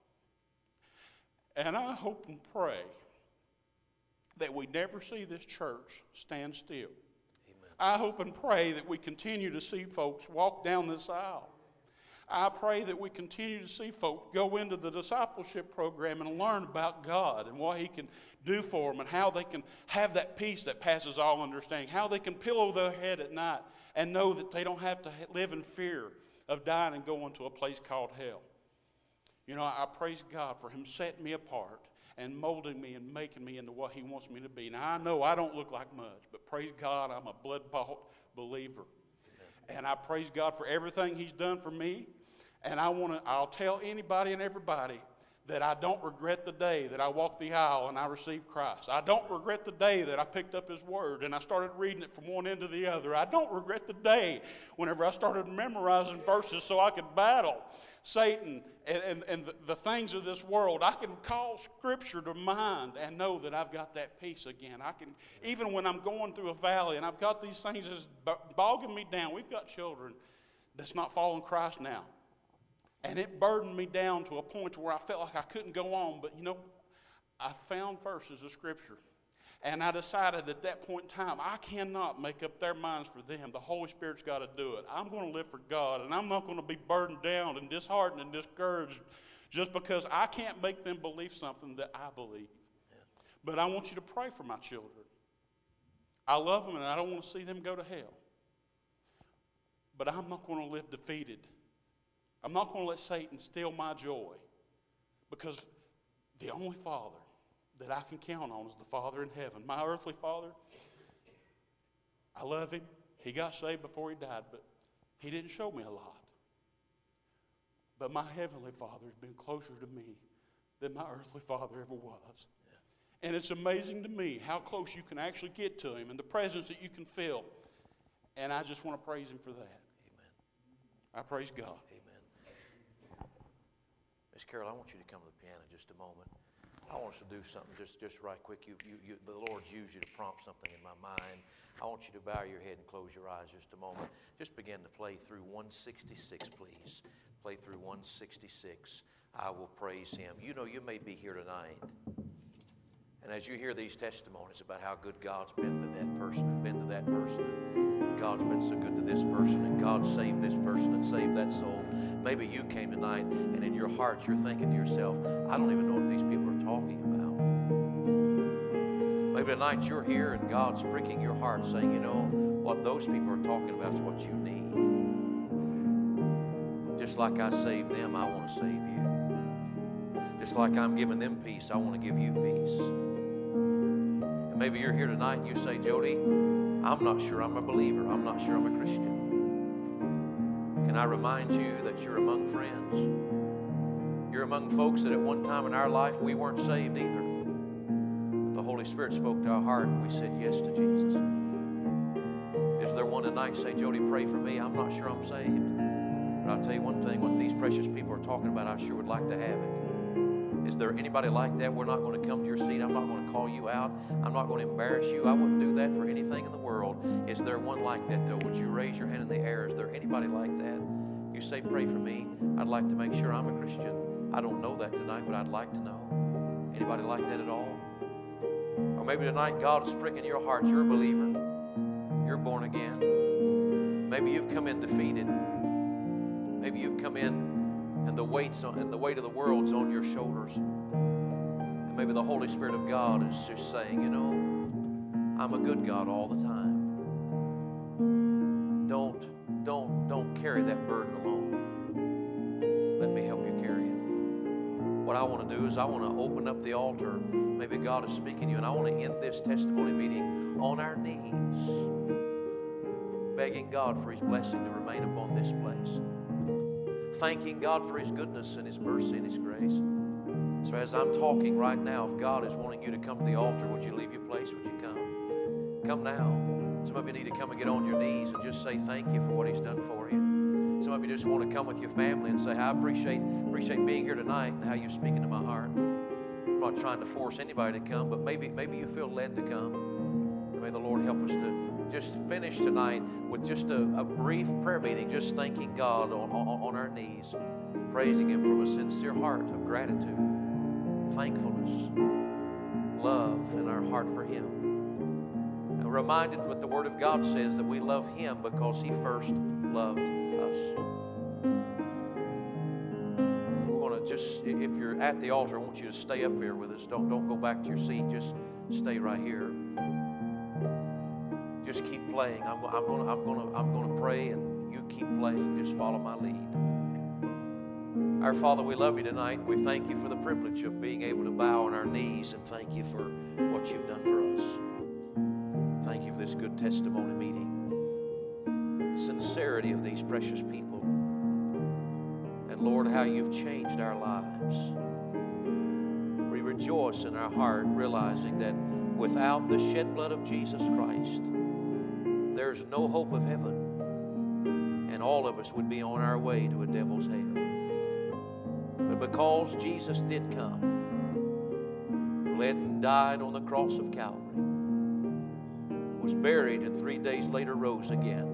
And I hope and pray that we never see this church stand still. Amen. I hope and pray that we continue to see folks walk down this aisle. I pray that we continue to see folk go into the discipleship program and learn about God and what he can do for them, and how they can have that peace that passes all understanding, how they can pillow their head at night and know that they don't have to live in fear of dying and going to a place called hell. You know, I praise God for him setting me apart and molding me and making me into what he wants me to be. Now, I know I don't look like much, but praise God, I'm a blood-bought believer. And I praise God for everything he's done for me. And I want to, I'll tell anybody and everybody that I don't regret the day that I walked the aisle and I received Christ. I don't regret the day that I picked up his word and I started reading it from one end to the other. I don't regret the day whenever I started memorizing verses so I could battle Satan and, and, and the, the things of this world. I can call Scripture to mind and know that I've got that peace again. I can, even when I'm going through a valley and I've got these things that's bogging me down. We've got children that's not following Christ now. And it burdened me down to a point to where I felt like I couldn't go on. But, you know, I found verses of Scripture. And I decided at that point in time, I cannot make up their minds for them. The Holy Spirit's got to do it. I'm going to live for God. And I'm not going to be burdened down and disheartened and discouraged just because I can't make them believe something that I believe. Yeah. But I want you to pray for my children. I love them and I don't want to see them go to hell. But I'm not going to live defeated. I'm not going to let Satan steal my joy, because the only Father that I can count on is the Father in heaven. My earthly father, I love him. He got saved before he died, but he didn't show me a lot. But my heavenly Father has been closer to me than my earthly father ever was. Yeah. And it's amazing to me how close you can actually get to him and the presence that you can feel. And I just want to praise him for that. Amen. I praise God. Amen. Miss Carol, I want you to come to the piano just a moment. I want us to do something just, just right quick. You, you, you, the Lord's used you to prompt something in my mind. I want you to bow your head and close your eyes just a moment. Just begin to play through one sixty-six, please. Play through one sixty-six. I will praise him. You know, you may be here tonight, and as you hear these testimonies about how good God's been to that person and been to that person, and God's been so good to this person, and God saved this person and saved that soul, maybe you came tonight and in your heart you're thinking to yourself, I don't even know what these people are talking about. Maybe tonight you're here and God's pricking your heart saying, you know, what those people are talking about is what you need. Just like I saved them, I want to save you. Just like I'm giving them peace, I want to give you peace. And maybe you're here tonight and you say, Jody, I'm not sure I'm a believer. I'm not sure I'm a Christian. Can I remind you that you're among friends? You're among folks that at one time in our life we weren't saved either. But the Holy Spirit spoke to our heart and we said yes to Jesus. Is there one tonight say, Jody, pray for me? I'm not sure I'm saved. But I'll tell you one thing, what these precious people are talking about, I sure would like to have it. Is there anybody like that? We're not going to come to your seat. I'm not going to call you out. I'm not going to embarrass you. I wouldn't do that for anything in the world. Is there one like that, though? Would you raise your hand in the air? Is there anybody like that? You say, pray for me. I'd like to make sure I'm a Christian. I don't know that tonight, but I'd like to know. Anybody like that at all? Or maybe tonight God's pricking your heart. You're a believer. You're born again. Maybe you've come in defeated. Maybe you've come in and the weight's on, and the weight of the world's on your shoulders. And maybe the Holy Spirit of God is just saying, you know, I'm a good God all the time. Don't, don't, don't carry that burden alone. Let me help you carry it. What I want to do is I want to open up the altar. Maybe God is speaking to you, and I want to end this testimony meeting on our knees, begging God for His blessing to remain upon this place, thanking God for His goodness and His mercy and His grace. So as I'm talking right now, if God is wanting you to come to the altar, would you leave your place? Would you come? Come now. Some of you need to come and get on your knees and just say thank you for what He's done for you. Some of you just want to come with your family and say, I appreciate, appreciate being here tonight and how you're speaking to my heart. I'm not trying to force anybody to come, but maybe, maybe you feel led to come. And may the Lord help us to just finish tonight with just a, a brief prayer meeting, just thanking God on, on, on our knees, praising Him from a sincere heart of gratitude, thankfulness, love in our heart for Him. And reminded what the Word of God says, that we love Him because He first loved us. We're going to just, if you're at the altar, I want you to stay up here with us. Don't, don't go back to your seat. Just stay right here. Just keep playing. I'm, I'm going to, I'm going to, I'm going to pray, and you keep playing. Just follow my lead. Our Father, we love you tonight. We thank you for the privilege of being able to bow on our knees, and thank you for what you've done for us. Thank you for this good testimony meeting, the sincerity of these precious people, and Lord, how you've changed our lives. We rejoice in our heart, realizing that without the shed blood of Jesus Christ, there's no hope of heaven, and all of us would be on our way to a devil's hell. But because Jesus did come, bled and died on the cross of Calvary, was buried, and three days later rose again,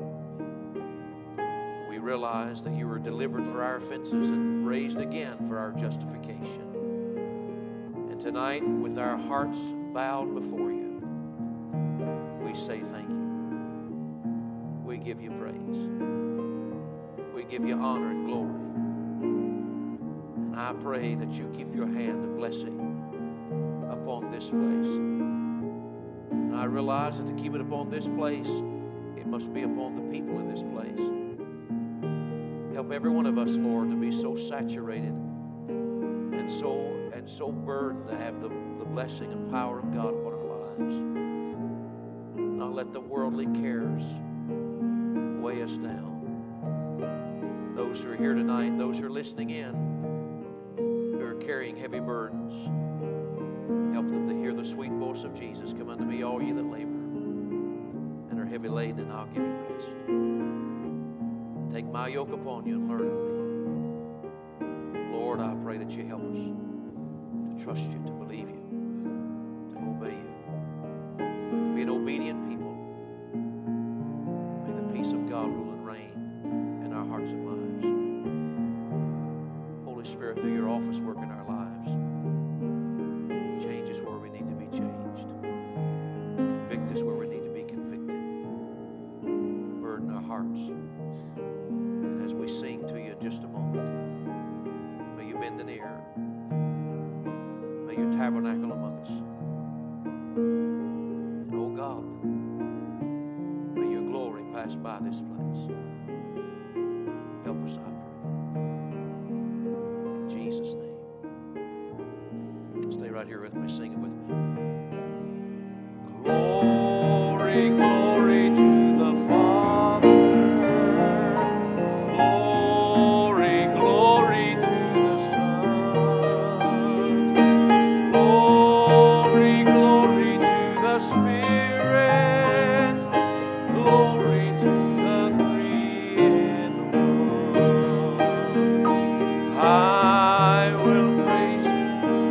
we realize that you were delivered for our offenses and raised again for our justification. And tonight, with our hearts bowed before you, we say thank you. We give you praise. We give you honor and glory. And I pray that you keep your hand of blessing upon this place. And I realize that to keep it upon this place, it must be upon the people in this place. Help every one of us, Lord, to be so saturated and so and so burdened to have the, the blessing and power of God upon our lives. Not let the worldly cares weigh us down. Those who are here tonight, those who are listening in, who are carrying heavy burdens, help them to hear the sweet voice of Jesus. Come unto me, all ye that labor and are heavy laden, and I'll give you rest. Take my yoke upon you and learn of me. Lord, I pray that you help us to trust you, to believe you, to obey you, to be an obedient people. May the peace of God rule and reign in our hearts and lives. Holy Spirit, do your office work in our lives. Change us where we need to be changed. Convict us where we need to be convicted. Burden our hearts. And as we sing to you in just a moment, may you bend an ear. May you tabernacle among us. And oh God, may your glory pass by this place. Help us, I pray. In Jesus' name. Stay right here with me. Sing it with me. Glory, glory to the Father. Glory, glory to the Son. Glory, glory to the Spirit. Glory to the three in one. I will praise Him.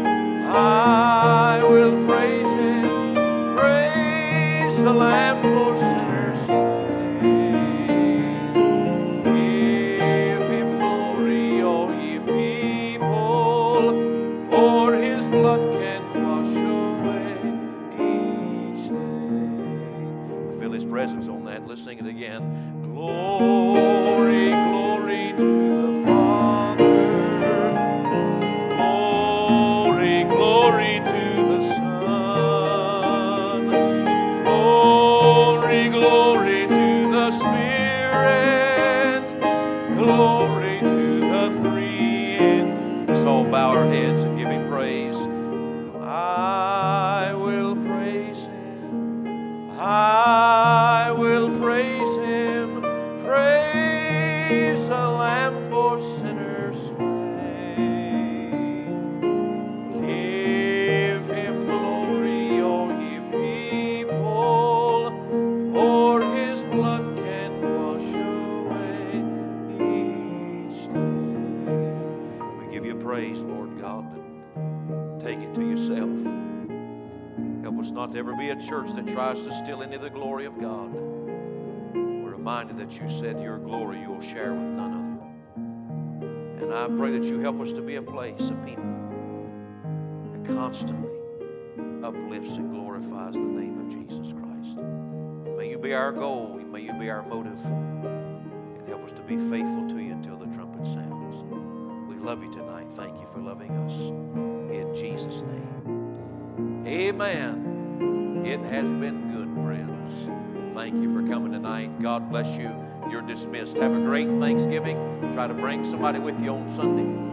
I will praise Him, praise the Lamb for sinners slain. Give Him glory, all ye people, for His blood can wash away each stain. I feel His presence on that. Let's sing it again. Glory, glory to the Father. Glory to the Son, glory Glory, glory to the Spirit. Glory to the three in. Let's all bow our heads and give Him praise. I will praise Him. I will praise Him. Praise the Lamb for sinners slain. Give Him glory, all ye people, for His blood can wash away each day. We give you praise, Lord God. Take it to yourself. Help us not to ever be a church that tries to steal any of the glory of God. We're reminded that you said your glory you will share with none other. And I pray that you help us to be a place, a people, that constantly uplifts and glorifies the name of Jesus Christ. May you be our goal. May you be our motive. And help us to be faithful to you until the trumpet sounds. We love you tonight. Thank you for loving us. In Jesus' name. Amen. It has been good, friends. Thank you for coming tonight. God bless you. You're dismissed. Have a great Thanksgiving. Try to bring somebody with you on Sunday.